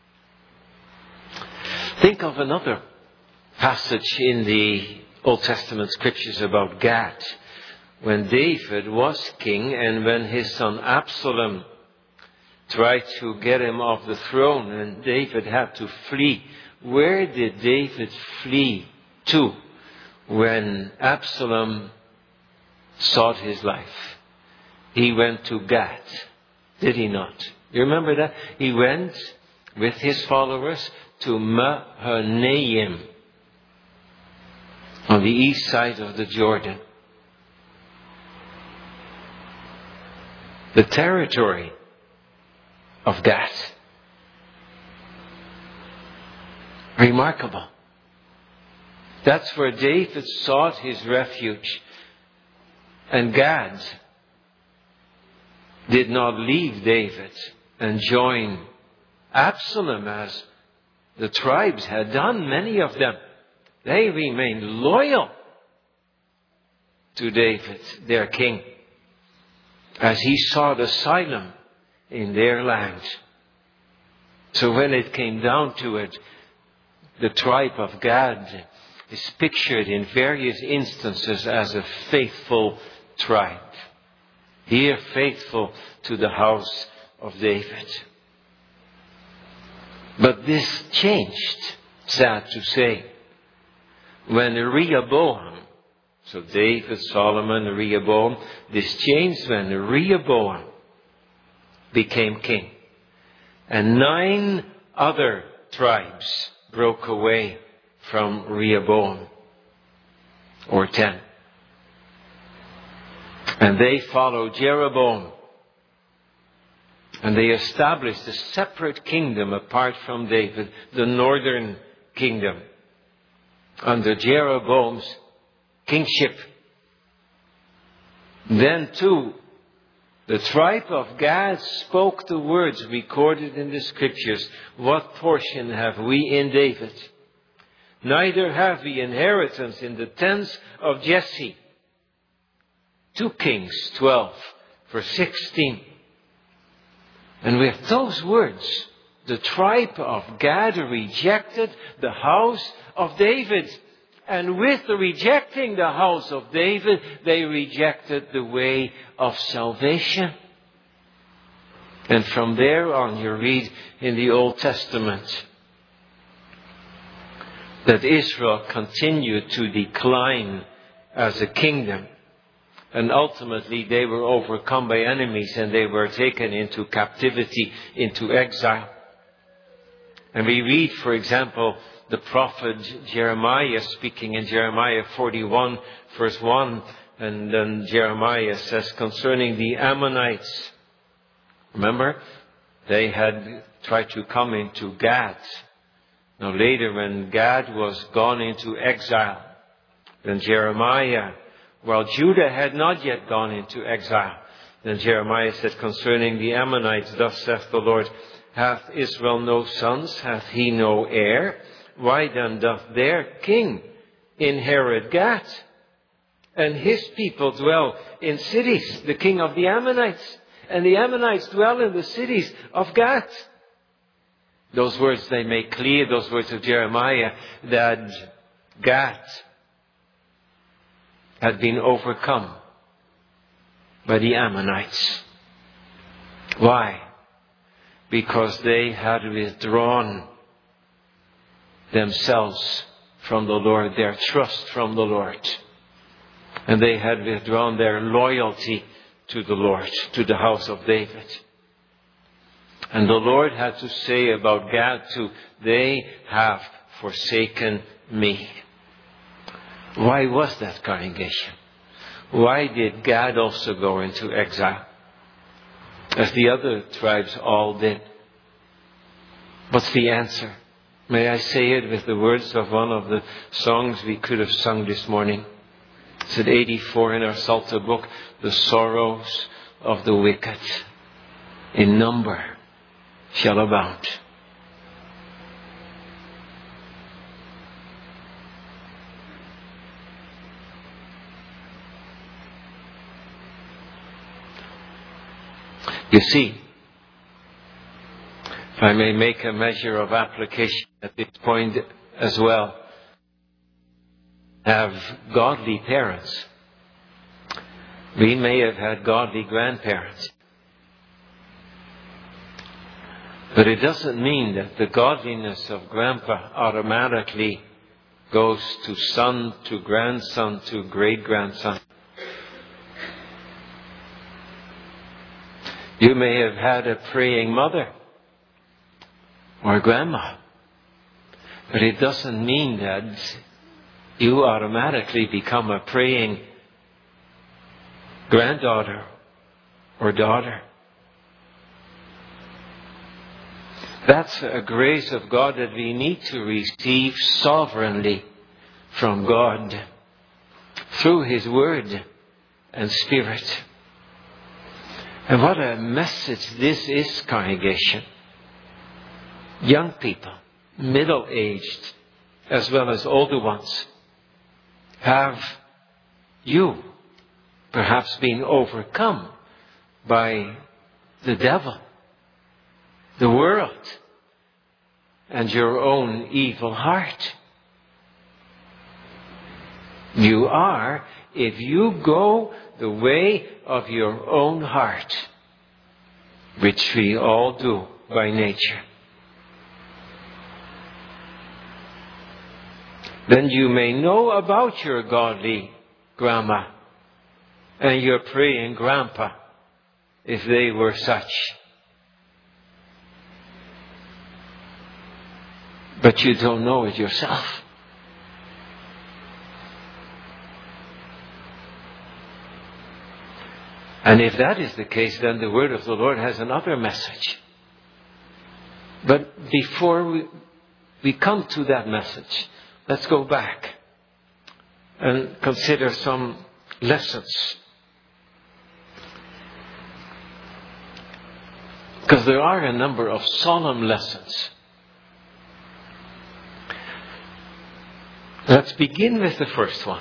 Think of another passage in the Old Testament scriptures about Gad. When David was king and when his son Absalom tried to get him off the throne and David had to flee. Where did David flee to when Absalom sought his life? He went to Gad, did he not? You remember that? He went with his followers to Mahanaim on the east side of the Jordan. The territory of Gad. Remarkable. That's where David sought his refuge. And Gad did not leave David and join Absalom as the tribes had done, many of them. They remained loyal to David, their king, as he sought asylum in their land. So when it came down to it, the tribe of Gad is pictured in various instances as a faithful tribe. Here, faithful to the house of David. But this changed, sad to say, when Rehoboam, so David, Solomon, Rehoboam, this changed when Rehoboam became king. And nine other tribes broke away from Rehoboam, or ten. And they followed Jeroboam. And they established a separate kingdom apart from David, the northern kingdom, under Jeroboam's kingship. Then too, the tribe of Gad spoke the words recorded in the scriptures, "What portion have we in David? Neither have we inheritance in the tents of Jesse." two Kings twelve, verse sixteen. And with those words, the tribe of Gad rejected the house of David. And with the rejecting the house of David, they rejected the way of salvation. And from there on, you read in the Old Testament that Israel continued to decline as a kingdom. And ultimately they were overcome by enemies and they were taken into captivity, into exile. And we read, for example, the prophet Jeremiah speaking in Jeremiah forty-one, verse one. And then Jeremiah says concerning the Ammonites, remember, they had tried to come into Gad. Now later when Gad was gone into exile, then Jeremiah, while Judah had not yet gone into exile, then Jeremiah said concerning the Ammonites, "Thus saith the Lord, hath Israel no sons? Hath he no heir? Why then doth their king inherit Gad? And his people dwell in cities, the king of the Ammonites. And the Ammonites dwell in the cities of Gad." Those words, they make clear, those words of Jeremiah, that Gad had been overcome by the Ammonites. Why? Because they had withdrawn themselves from the Lord, their trust from the Lord. And they had withdrawn their loyalty to the Lord, to the house of David. And the Lord had to say about Gad too, "They have forsaken me." Why was that, congregation? Why did Gad also go into exile? As the other tribes all did. What's the answer? May I say it with the words of one of the songs we could have sung this morning? It's at eighty-four in our Psalter book. "The sorrows of the wicked in number shall abound." You see, if I may make a measure of application at this point as well, have godly parents. We may have had godly grandparents. But it doesn't mean that the godliness of grandpa automatically goes to son, to grandson, to great-grandson. You may have had a praying mother or grandma, but it doesn't mean that you automatically become a praying granddaughter or daughter. That's a grace of God that we need to receive sovereignly from God through His Word and Spirit. And what a message this is, congregation. Young people, middle-aged, as well as older ones, have you perhaps been overcome by the devil, the world, and your own evil heart? You are, if you go the way of your own heart, which we all do by nature. Then you may know about your godly grandma and your praying grandpa, if they were such. But you don't know it yourself. And if that is the case, then the word of the Lord has another message. But before we, we come to that message, let's go back and consider some lessons. Because there are a number of solemn lessons. Let's begin with the first one.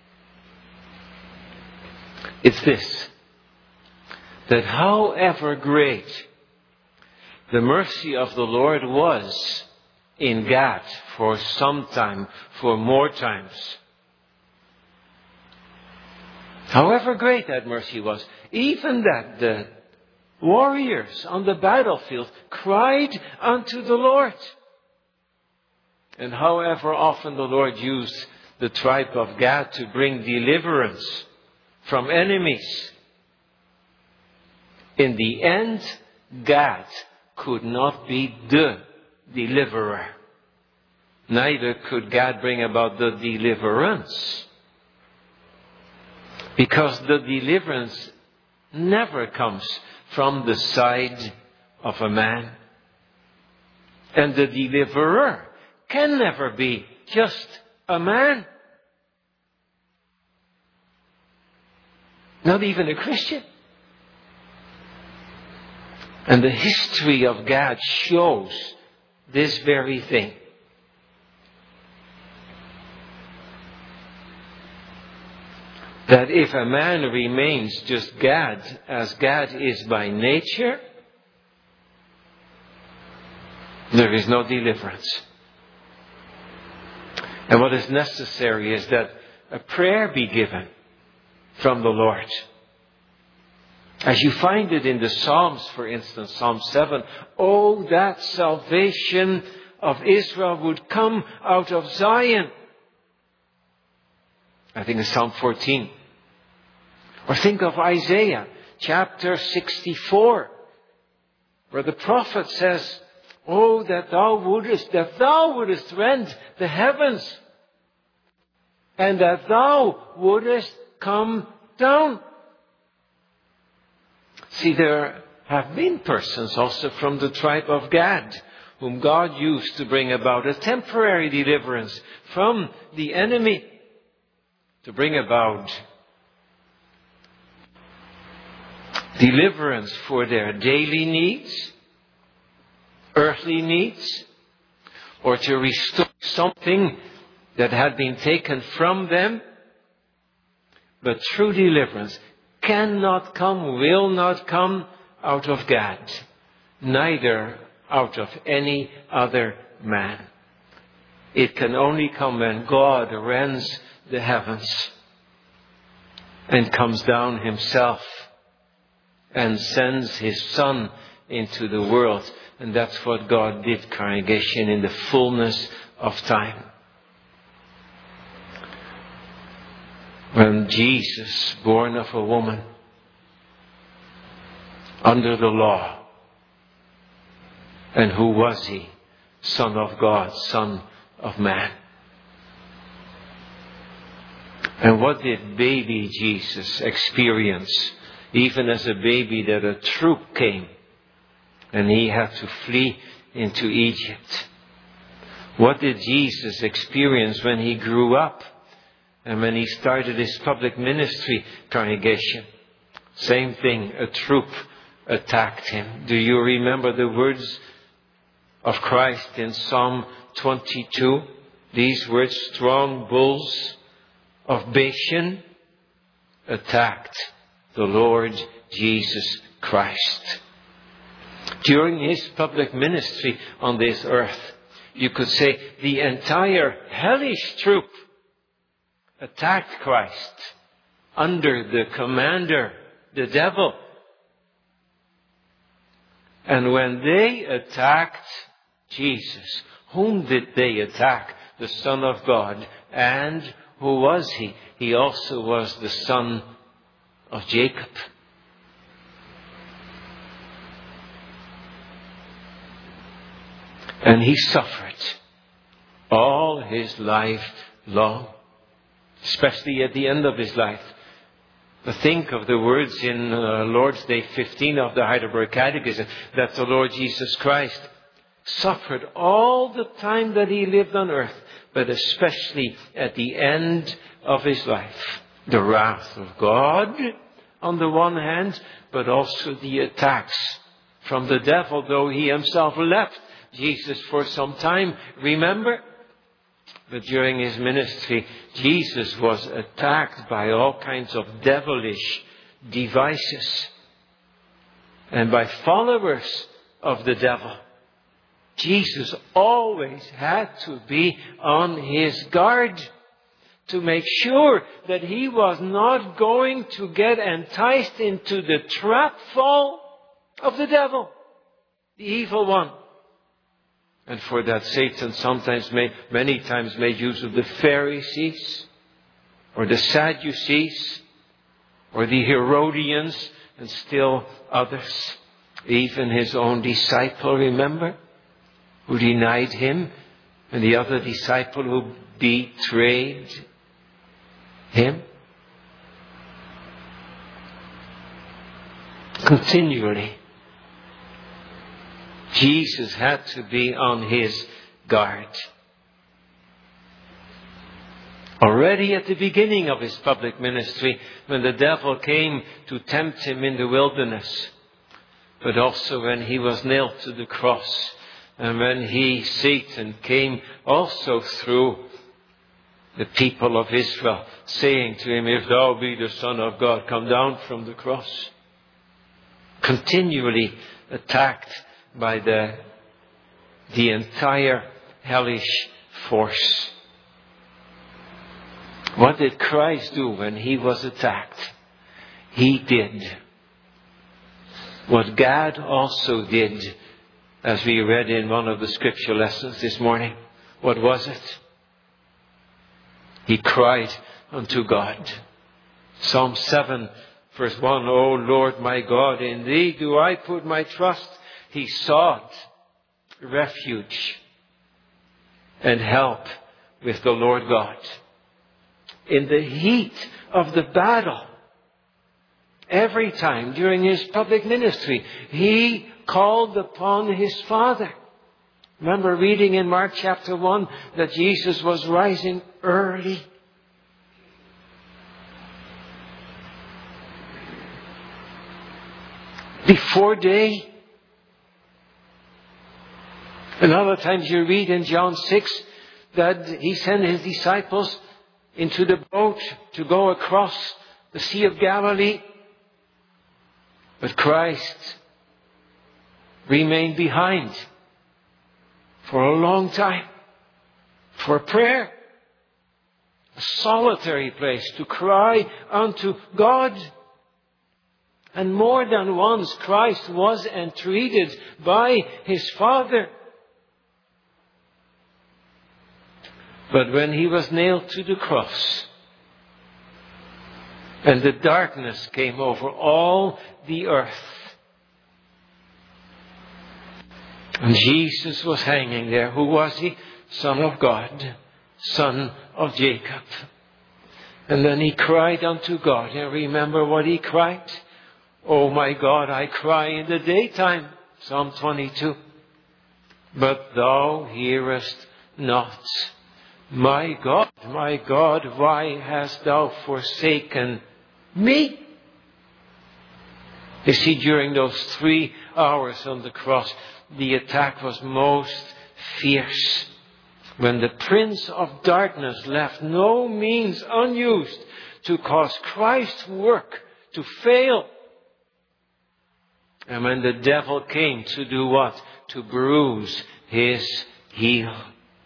It's this: that however great the mercy of the Lord was in Gad for some time, for more times, however great that mercy was, even that the warriors on the battlefield cried unto the Lord. And however often the Lord used the tribe of Gad to bring deliverance from enemies, in the end, Gad could not be the deliverer. Neither could Gad bring about the deliverance. Because the deliverance never comes from the side of a man. And the deliverer can never be just a man. Not even a Christian. And the history of Gad shows this very thing. That if a man remains just Gad, as Gad is by nature, there is no deliverance. And what is necessary is that a prayer be given from the Lord. As you find it in the Psalms, for instance, Psalm seven, oh, that salvation of Israel would come out of Zion. I think it's Psalm fourteen. Or think of Isaiah chapter sixty-four, where the prophet says, oh, that thou wouldest, that thou wouldest rend the heavens, and that thou wouldest come down. See, there have been persons also from the tribe of Gad whom God used to bring about a temporary deliverance from the enemy, to bring about deliverance for their daily needs, earthly needs, or to restore something that had been taken from them. But true deliverance cannot come, will not come out of Gad, neither out of any other man. It can only come when God rends the heavens and comes down Himself and sends His Son into the world. And that's what God did, congregation, in the fullness of time. When Jesus, born of a woman, under the law, and who was He? Son of God, Son of Man. And what did baby Jesus experience? Even as a baby, that a troop came and He had to flee into Egypt. What did Jesus experience when he grew up and when he started his public ministry, congregation? Same thing, a troop attacked him. Do you remember the words of Christ in Psalm twenty-two? These words, strong bulls of Bashan attacked the Lord Jesus Christ. During his public ministry on this earth, you could say the entire hellish troop attacked Christ under the commander, the devil. And when they attacked Jesus, whom did they attack? The Son of God. And who was he? He also was the son of Jacob. And he suffered all his life long, especially at the end of his life. But think of the words in uh, Lord's Day fifteen of the Heidelberg Catechism, that the Lord Jesus Christ suffered all the time that he lived on earth, but especially at the end of his life. The wrath of God on the one hand, but also the attacks from the devil, though he himself left Jesus for some time, remember? But during his ministry, Jesus was attacked by all kinds of devilish devices and by followers of the devil. Jesus always had to be on his guard to make sure that he was not going to get enticed into the trap fall of the devil, the evil one. And for that, Satan sometimes made, many times made use of the Pharisees, or the Sadducees, or the Herodians, and still others. Even his own disciple, remember, who denied him, and the other disciple who betrayed him. Continually, Jesus had to be on his guard. Already at the beginning of his public ministry, when the devil came to tempt him in the wilderness, but also when he was nailed to the cross, and when he, Satan, came also through the people of Israel, saying to him, if thou be the Son of God, come down from the cross. Continually attacked by the, the entire hellish force. What did Christ do when he was attacked? He did what God also did, as we read in one of the scripture lessons this morning. What was it? He cried unto God. Psalm seven, verse one, O Lord my God, in thee do I put my trust. He sought refuge and help with the Lord God. In the heat of the battle, every time during his public ministry, he called upon his Father. Remember reading in Mark chapter one that Jesus was rising early. Before day. And other times you read in John six that he sent his disciples into the boat to go across the Sea of Galilee. But Christ remained behind for a long time for prayer. A solitary place to cry unto God. And more than once Christ was entreated by his Father. But when he was nailed to the cross and the darkness came over all the earth, and Jesus was hanging there, who was he? Son of God, son of Jacob. And then he cried unto God. And remember what he cried? Oh my God, I cry in the daytime. Psalm twenty-two. but thou hearest not. My God, my God, why hast thou forsaken me? You see, during those three hours on the cross, the attack was most fierce. When the prince of darkness left no means unused to cause Christ's work to fail. And when the devil came to do what? To bruise his heel.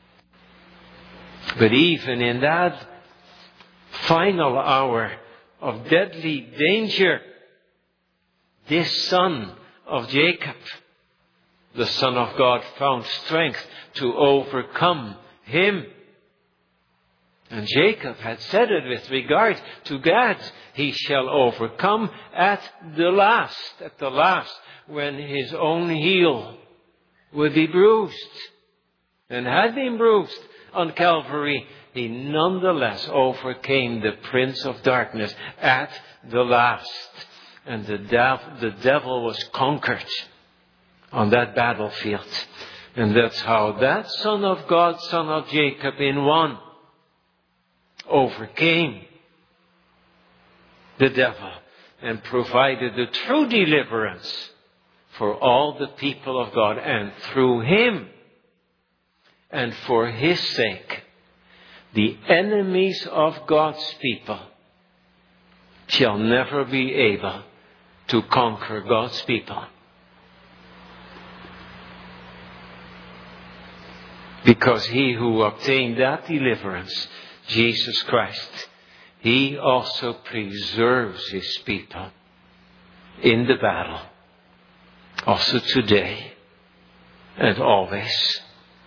But even in that final hour of deadly danger, this son of Jacob, the Son of God, found strength to overcome him. And Jacob had said it with regard to Gad, he shall overcome at the last, at the last, when his own heel would be bruised. And had been bruised on Calvary, he nonetheless overcame the prince of darkness at the last. And the, dev- the devil was conquered on that battlefield. And that's how that Son of God, Son of Jacob in one, overcame the devil and provided the true deliverance for all the people of God. And through him and for his sake, the enemies of God's people shall never be able to conquer God's people. Because he who obtained that deliverance, Jesus Christ, he also preserves his people in the battle, also today and always.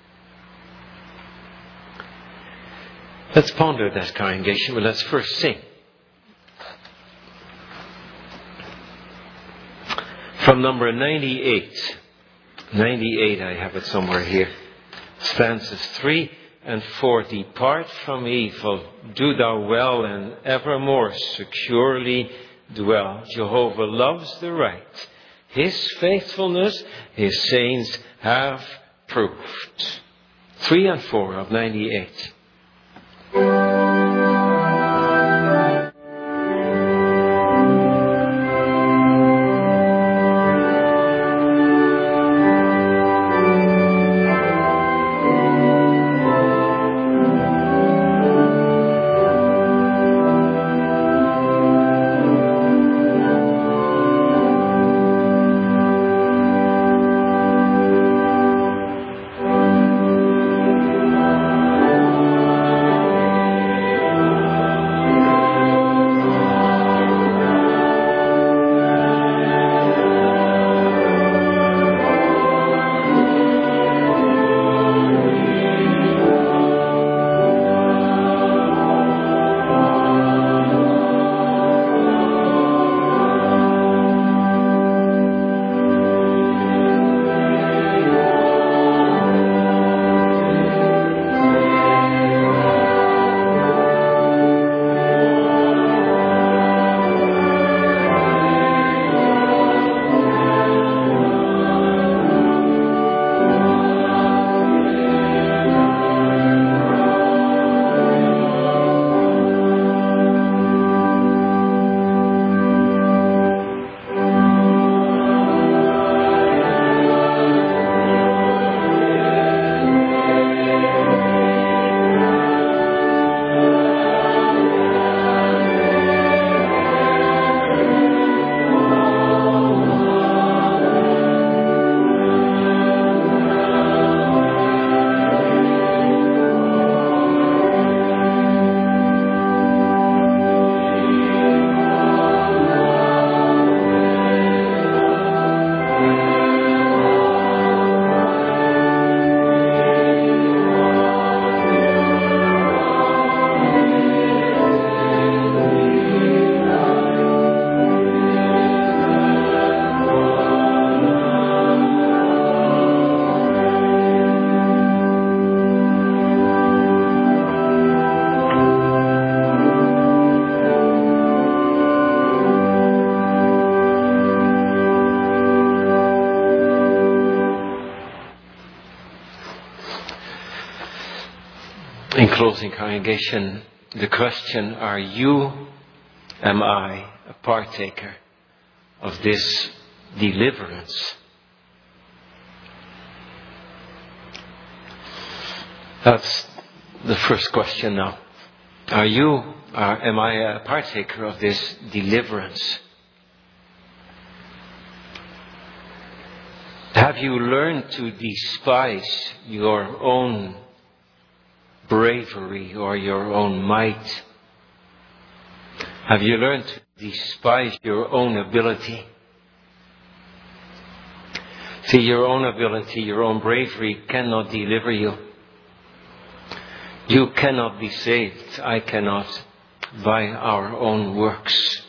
Let's ponder that, congregation, but let's first sing. From number ninety-eight. ninety-eight, I have it somewhere here. Stanzas three and four. Depart from evil, do thou well, and evermore securely dwell. Jehovah loves the right. His faithfulness his saints have proved. Three and four of ninety-eight. In closing, congregation, the question, are you, am I, a partaker of this deliverance? That's the first question now. Are you, are, am I a partaker of this deliverance? Have you learned to despise your own bravery or your own might? Have you learned to despise your own ability? See, your own ability, your own bravery cannot deliver you. You cannot be saved. I cannot by our own works.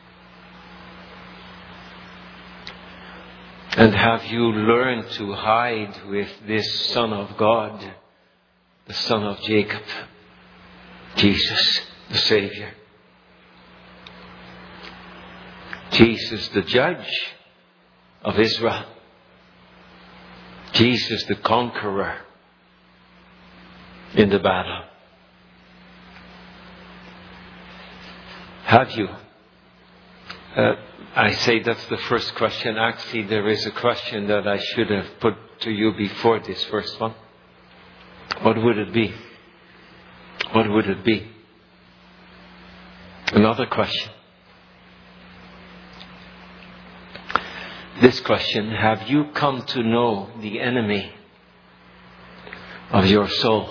And have you learned to hide with this Son of God, the Son of Jacob, Jesus, the Savior? Jesus, the Judge of Israel. Jesus, the conqueror in the battle. Have you? Uh, I say that's the first question. Actually, there is a question that I should have put to you before this first one. What would it be? What would it be? Another question. This question, have you come to know the enemy of your soul?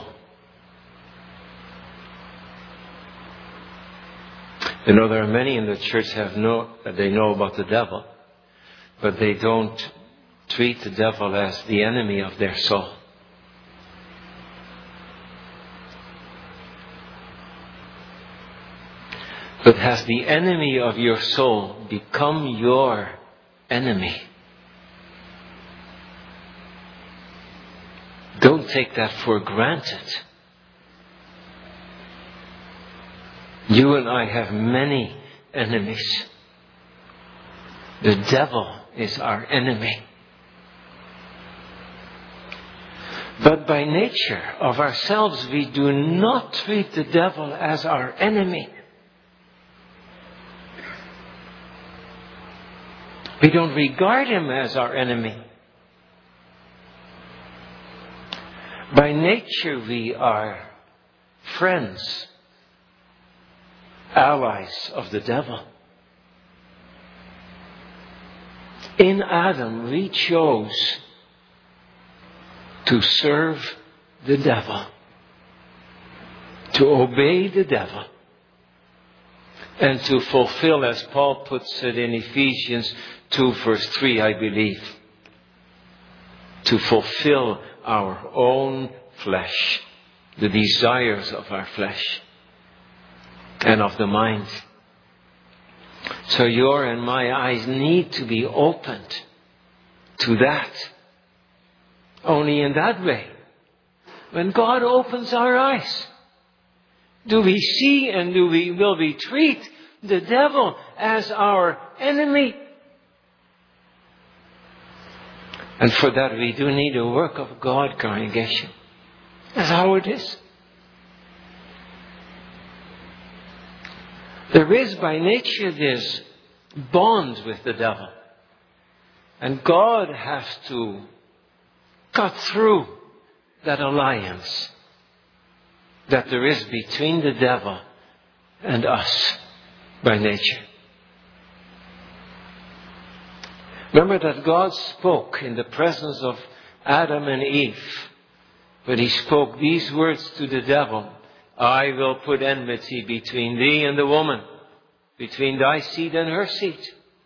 You know, there are many in the church have know that they know about the devil, but they don't treat the devil as the enemy of their soul. But has the enemy of your soul become your enemy? Don't take that for granted. You and I have many enemies. The devil is our enemy. But by nature of ourselves, we do not treat the devil as our enemy. We don't regard him as our enemy. By nature, we are friends, allies of the devil. In Adam, we chose to serve the devil, to obey the devil, and to fulfill, as Paul puts it in Ephesians two verse three, I believe, to fulfill our own flesh, the desires of our flesh and of the mind. So your and my eyes need to be opened to that. Only in that way, when God opens our eyes, do we see and do we will we treat the devil as our enemy? And for that we do need a work of God, congregation. That's how it is. There is by nature this bond with the devil. And God has to cut through that alliance that there is between the devil and us by nature. Remember that God spoke in the presence of Adam and Eve, but he spoke these words to the devil: I will put enmity between thee and the woman, between thy seed and her seed.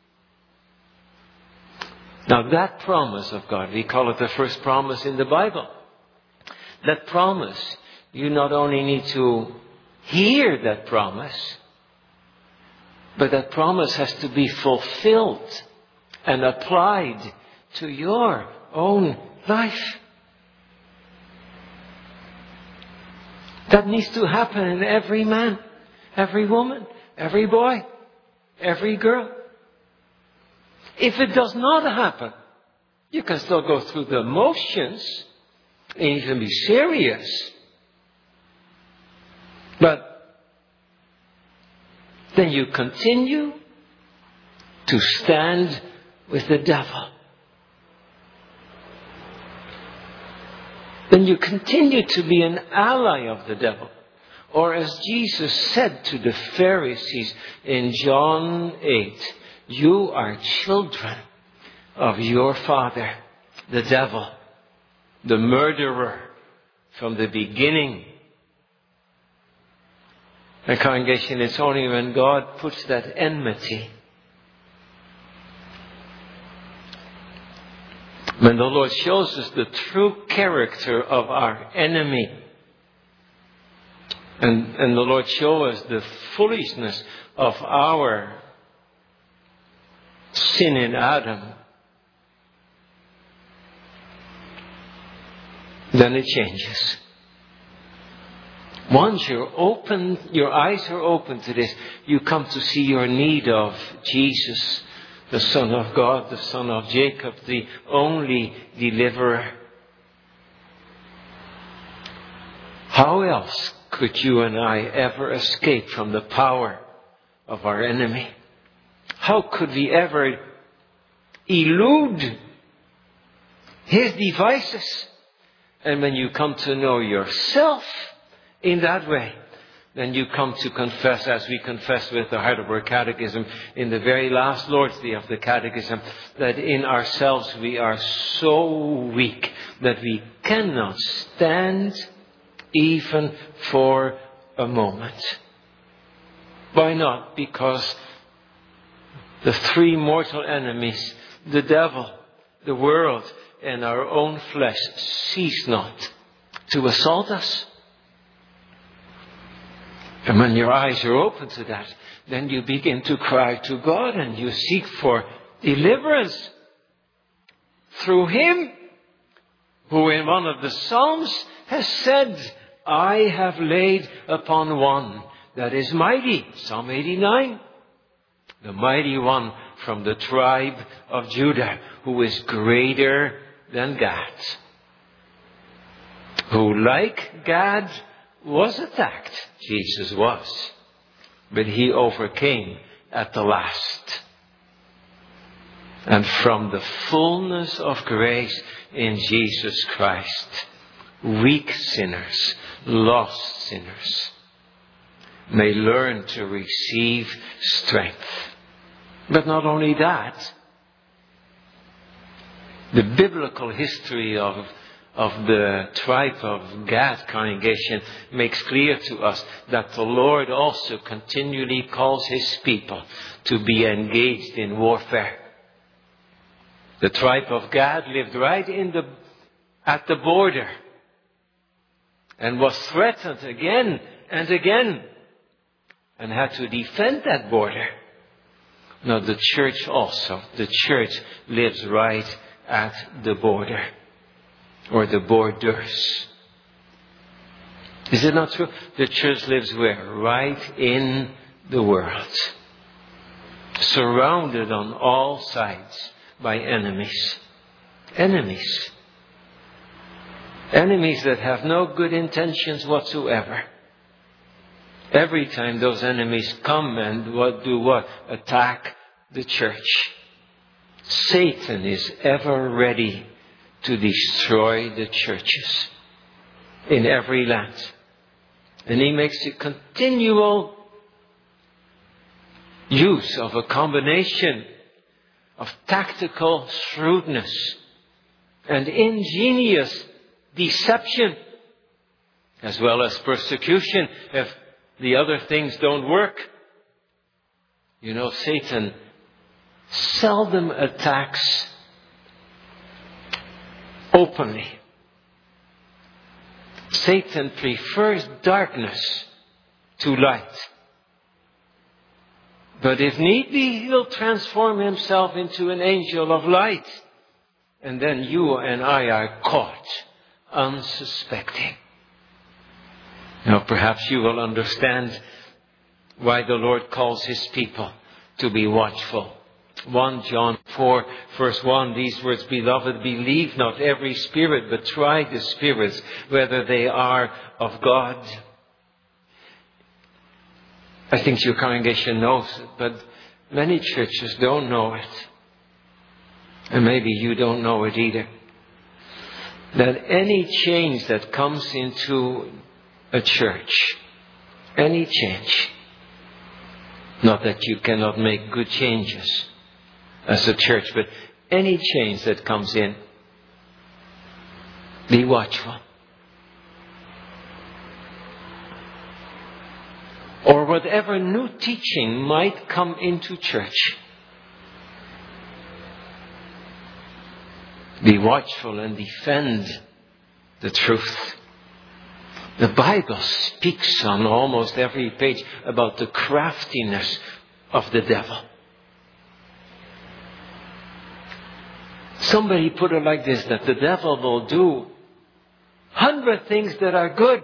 Now that promise of God, we call it the first promise in the Bible. That promise, you not only need to hear that promise, but that promise has to be fulfilled and applied to your own life. That needs to happen in every man, every woman, every boy, every girl. If it does not happen, you can still go through the motions and you can be serious. But then you continue to stand with the devil. Then you continue to be an ally of the devil. Or as Jesus said to the Pharisees in John eight, you are children of your father, the devil, the murderer from the beginning. And congregation, it's only when God puts that enmity, when the Lord shows us the true character of our enemy, and, and the Lord shows us the foolishness of our sin in Adam, then it changes. Once you're open, your eyes are open to this, you come to see your need of Jesus, the Son of God, the Son of Jacob, the only deliverer. How else could you and I ever escape from the power of our enemy? How could we ever elude his devices? And when you come to know yourself in that way, then you come to confess, as we confess with the Heidelberg Catechism in the very last Lord's Day of the Catechism, that in ourselves we are so weak that we cannot stand even for a moment. Why not? Because the three mortal enemies, the devil, the world, and our own flesh, cease not to assault us. And when your eyes are open to that, then you begin to cry to God and you seek for deliverance through Him who in one of the Psalms has said, I have laid upon one that is mighty. Psalm eighty-nine. The mighty one from the tribe of Judah, who is greater than Gad. Who, like Gad, was attacked. Jesus was. But he overcame at the last. And from the fullness of grace in Jesus Christ, weak sinners, lost sinners, may learn to receive strength. But not only that, the biblical history of, of the tribe of Gad congregation makes clear to us that the Lord also continually calls His people to be engaged in warfare. The tribe of Gad lived right in the, at the border and was threatened again and again and had to defend that border. Now the church also, the church lives right at the border, or the borders. Is it not true? The church lives where? Right in the world. Surrounded on all sides by enemies. Enemies. Enemies that have no good intentions whatsoever. Every time those enemies come and what do what? Attack the church. Satan is ever ready to destroy the churches in every land. And he makes a continual use of a combination of tactical shrewdness and ingenious deception, as well as persecution if the other things don't work. You know, Satan seldom attacks openly. Satan prefers darkness to light. But if need be, he'll transform himself into an angel of light. And then you and I are caught unsuspecting. Now perhaps you will understand why the Lord calls His people to be watchful. First John four, verse one, these words, Beloved, believe not every spirit, but try the spirits, whether they are of God. I think your congregation knows it, but many churches don't know it. And maybe you don't know it either. That any change that comes into a church, any change, not that you cannot make good changes as a church, but any change that comes in, be watchful. Or whatever new teaching might come into church, be watchful and defend the truth. The Bible speaks on almost every page about the craftiness of the devil. Somebody put it like this, that the devil will do hundred things that are good,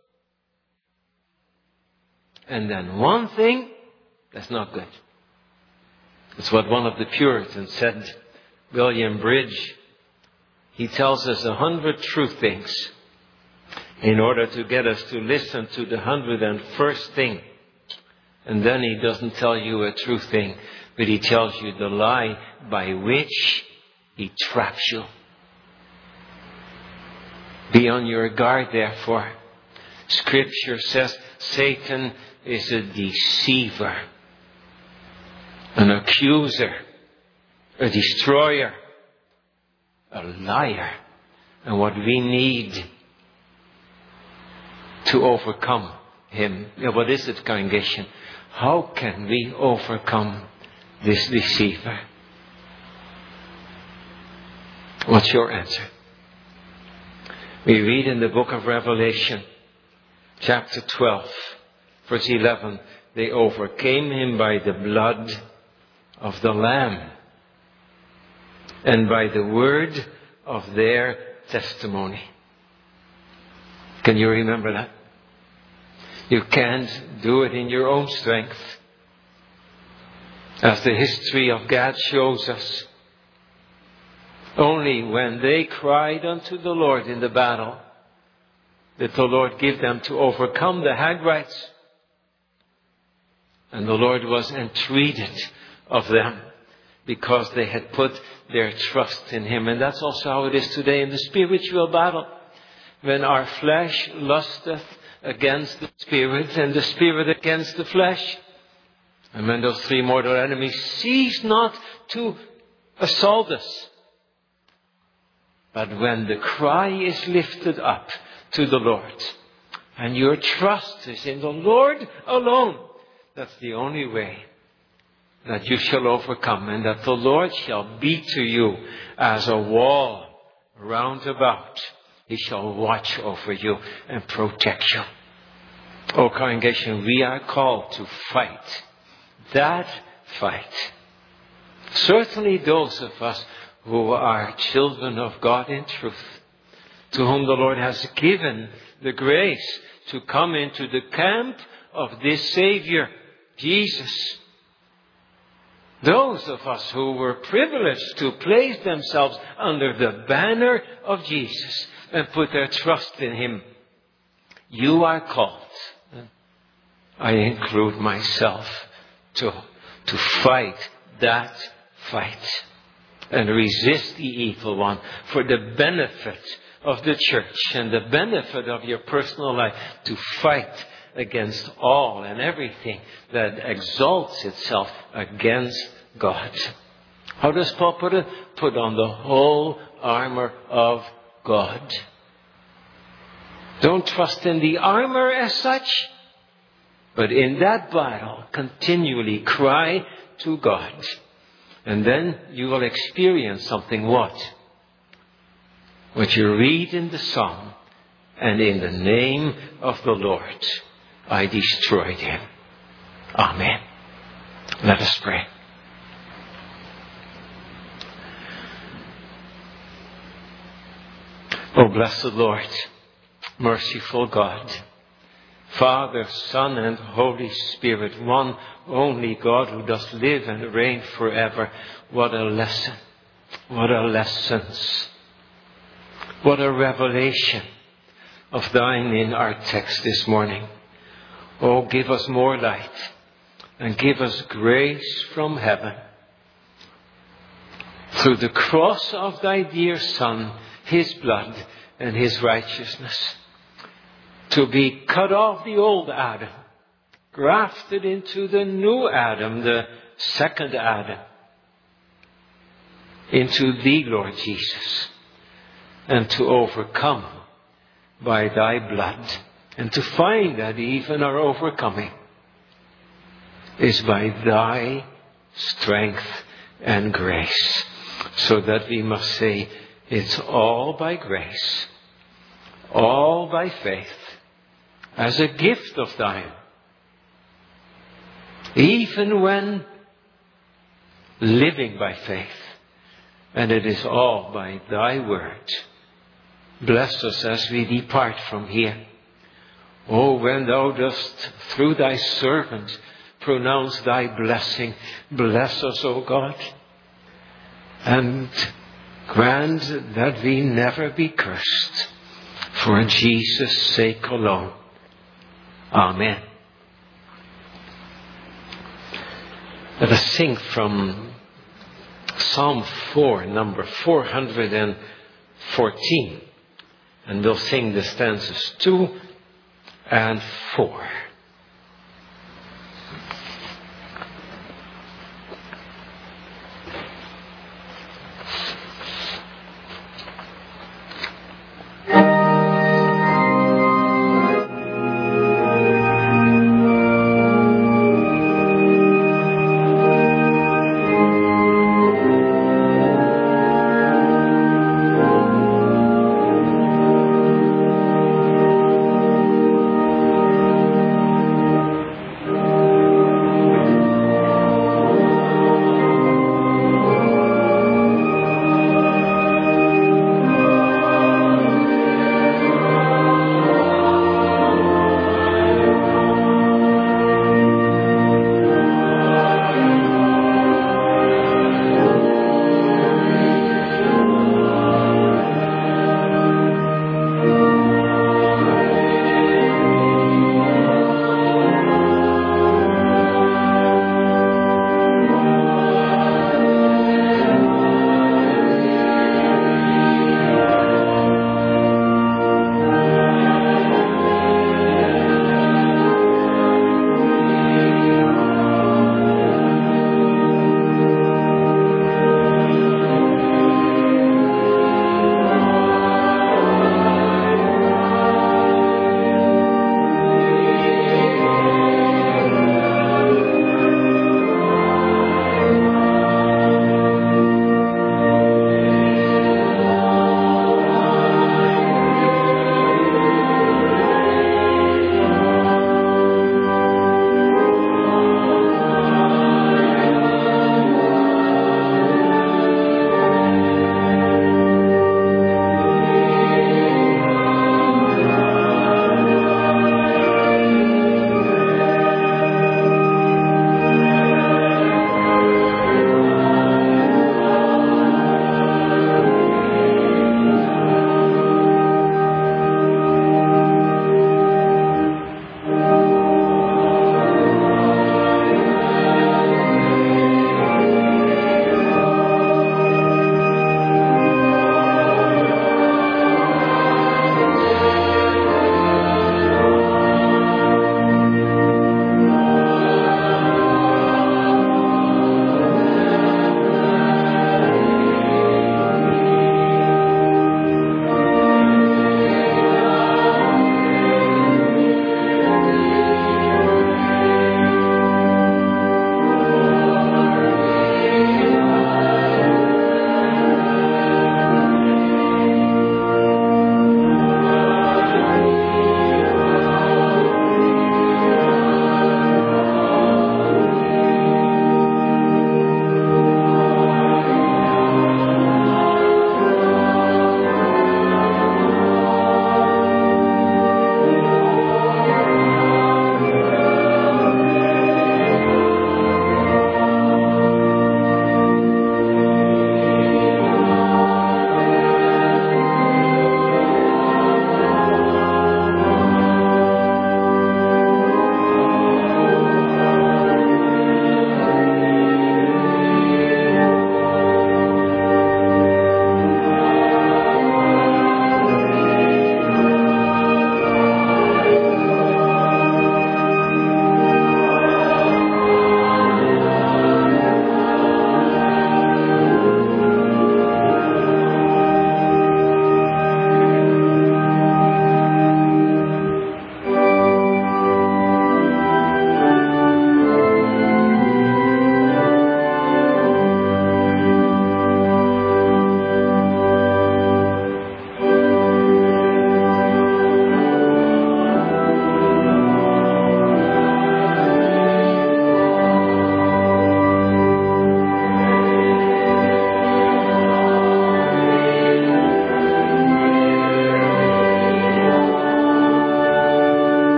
and then one thing that's not good. It's what one of the Puritans said, William Bridge. He tells us a hundred true things in order to get us to listen to the hundred and first thing. And then he doesn't tell you a true thing, but he tells you the lie by which he traps you. Be on your guard, therefore. Scripture says Satan is a deceiver, an accuser, a destroyer, a liar. And what we need to overcome him. Yeah, what is it, congregation? How can we overcome this deceiver? What's your answer? We read in the book of Revelation, chapter twelve, verse eleven, they overcame him by the blood of the Lamb and by the word of their testimony. Can you remember that? You can't do it in your own strength. As the history of God shows us, only when they cried unto the Lord in the battle did the Lord give them to overcome the Hagrites. And the Lord was entreated of them because they had put their trust in Him. And that's also how it is today in the spiritual battle. When our flesh lusteth against the Spirit and the Spirit against the flesh. And when those three mortal enemies cease not to assault us. But when the cry is lifted up to the Lord, and your trust is in the Lord alone, that's the only way that you shall overcome, and that the Lord shall be to you as a wall round about. He shall watch over you and protect you. Oh, congregation, we are called to fight that fight. Certainly those of us who are children of God in truth, to whom the Lord has given the grace to come into the camp of this Savior, Jesus. Those of us who were privileged to place themselves under the banner of Jesus and put their trust in Him. You are called, I include myself, to, to fight that fight and resist the evil one for the benefit of the church and the benefit of your personal life, to fight against all and everything that exalts itself against God. How does Paul put it? Put on the whole armor of God. Don't trust in the armor as such, but in that battle, continually cry to God. And then you will experience something what? What you read in the Psalm, and in the name of the Lord, I destroyed him. Amen. Let us pray. Oh, blessed Lord, merciful God, Father, Son, and Holy Spirit, one only God who does live and reign forever. What a lesson. What a lessons. What a revelation of thine in our text this morning. Oh, give us more light and give us grace from heaven. Through the cross of thy dear Son, his blood and his righteousness, to be cut off the old Adam, grafted into the new Adam, the second Adam, into thee, Lord Jesus, and to overcome by thy blood, and to find that even our overcoming is by thy strength and grace, so that we must say, it's all by grace, all by faith, as a gift of thine. Even when living by faith, and it is all by thy word. Bless us as we depart from here. Oh, when thou dost through thy servant pronounce thy blessing, bless us, O God, and grant that we never be cursed, for Jesus' sake alone. Amen. Let us sing from Psalm four, number four hundred fourteen. And we'll sing the stanzas two and four.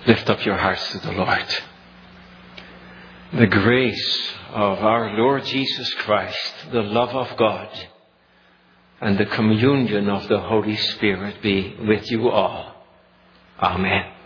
Lift up your hearts to the Lord. The grace of our Lord Jesus Christ, the love of God, and the communion of the Holy Spirit be with you all. Amen.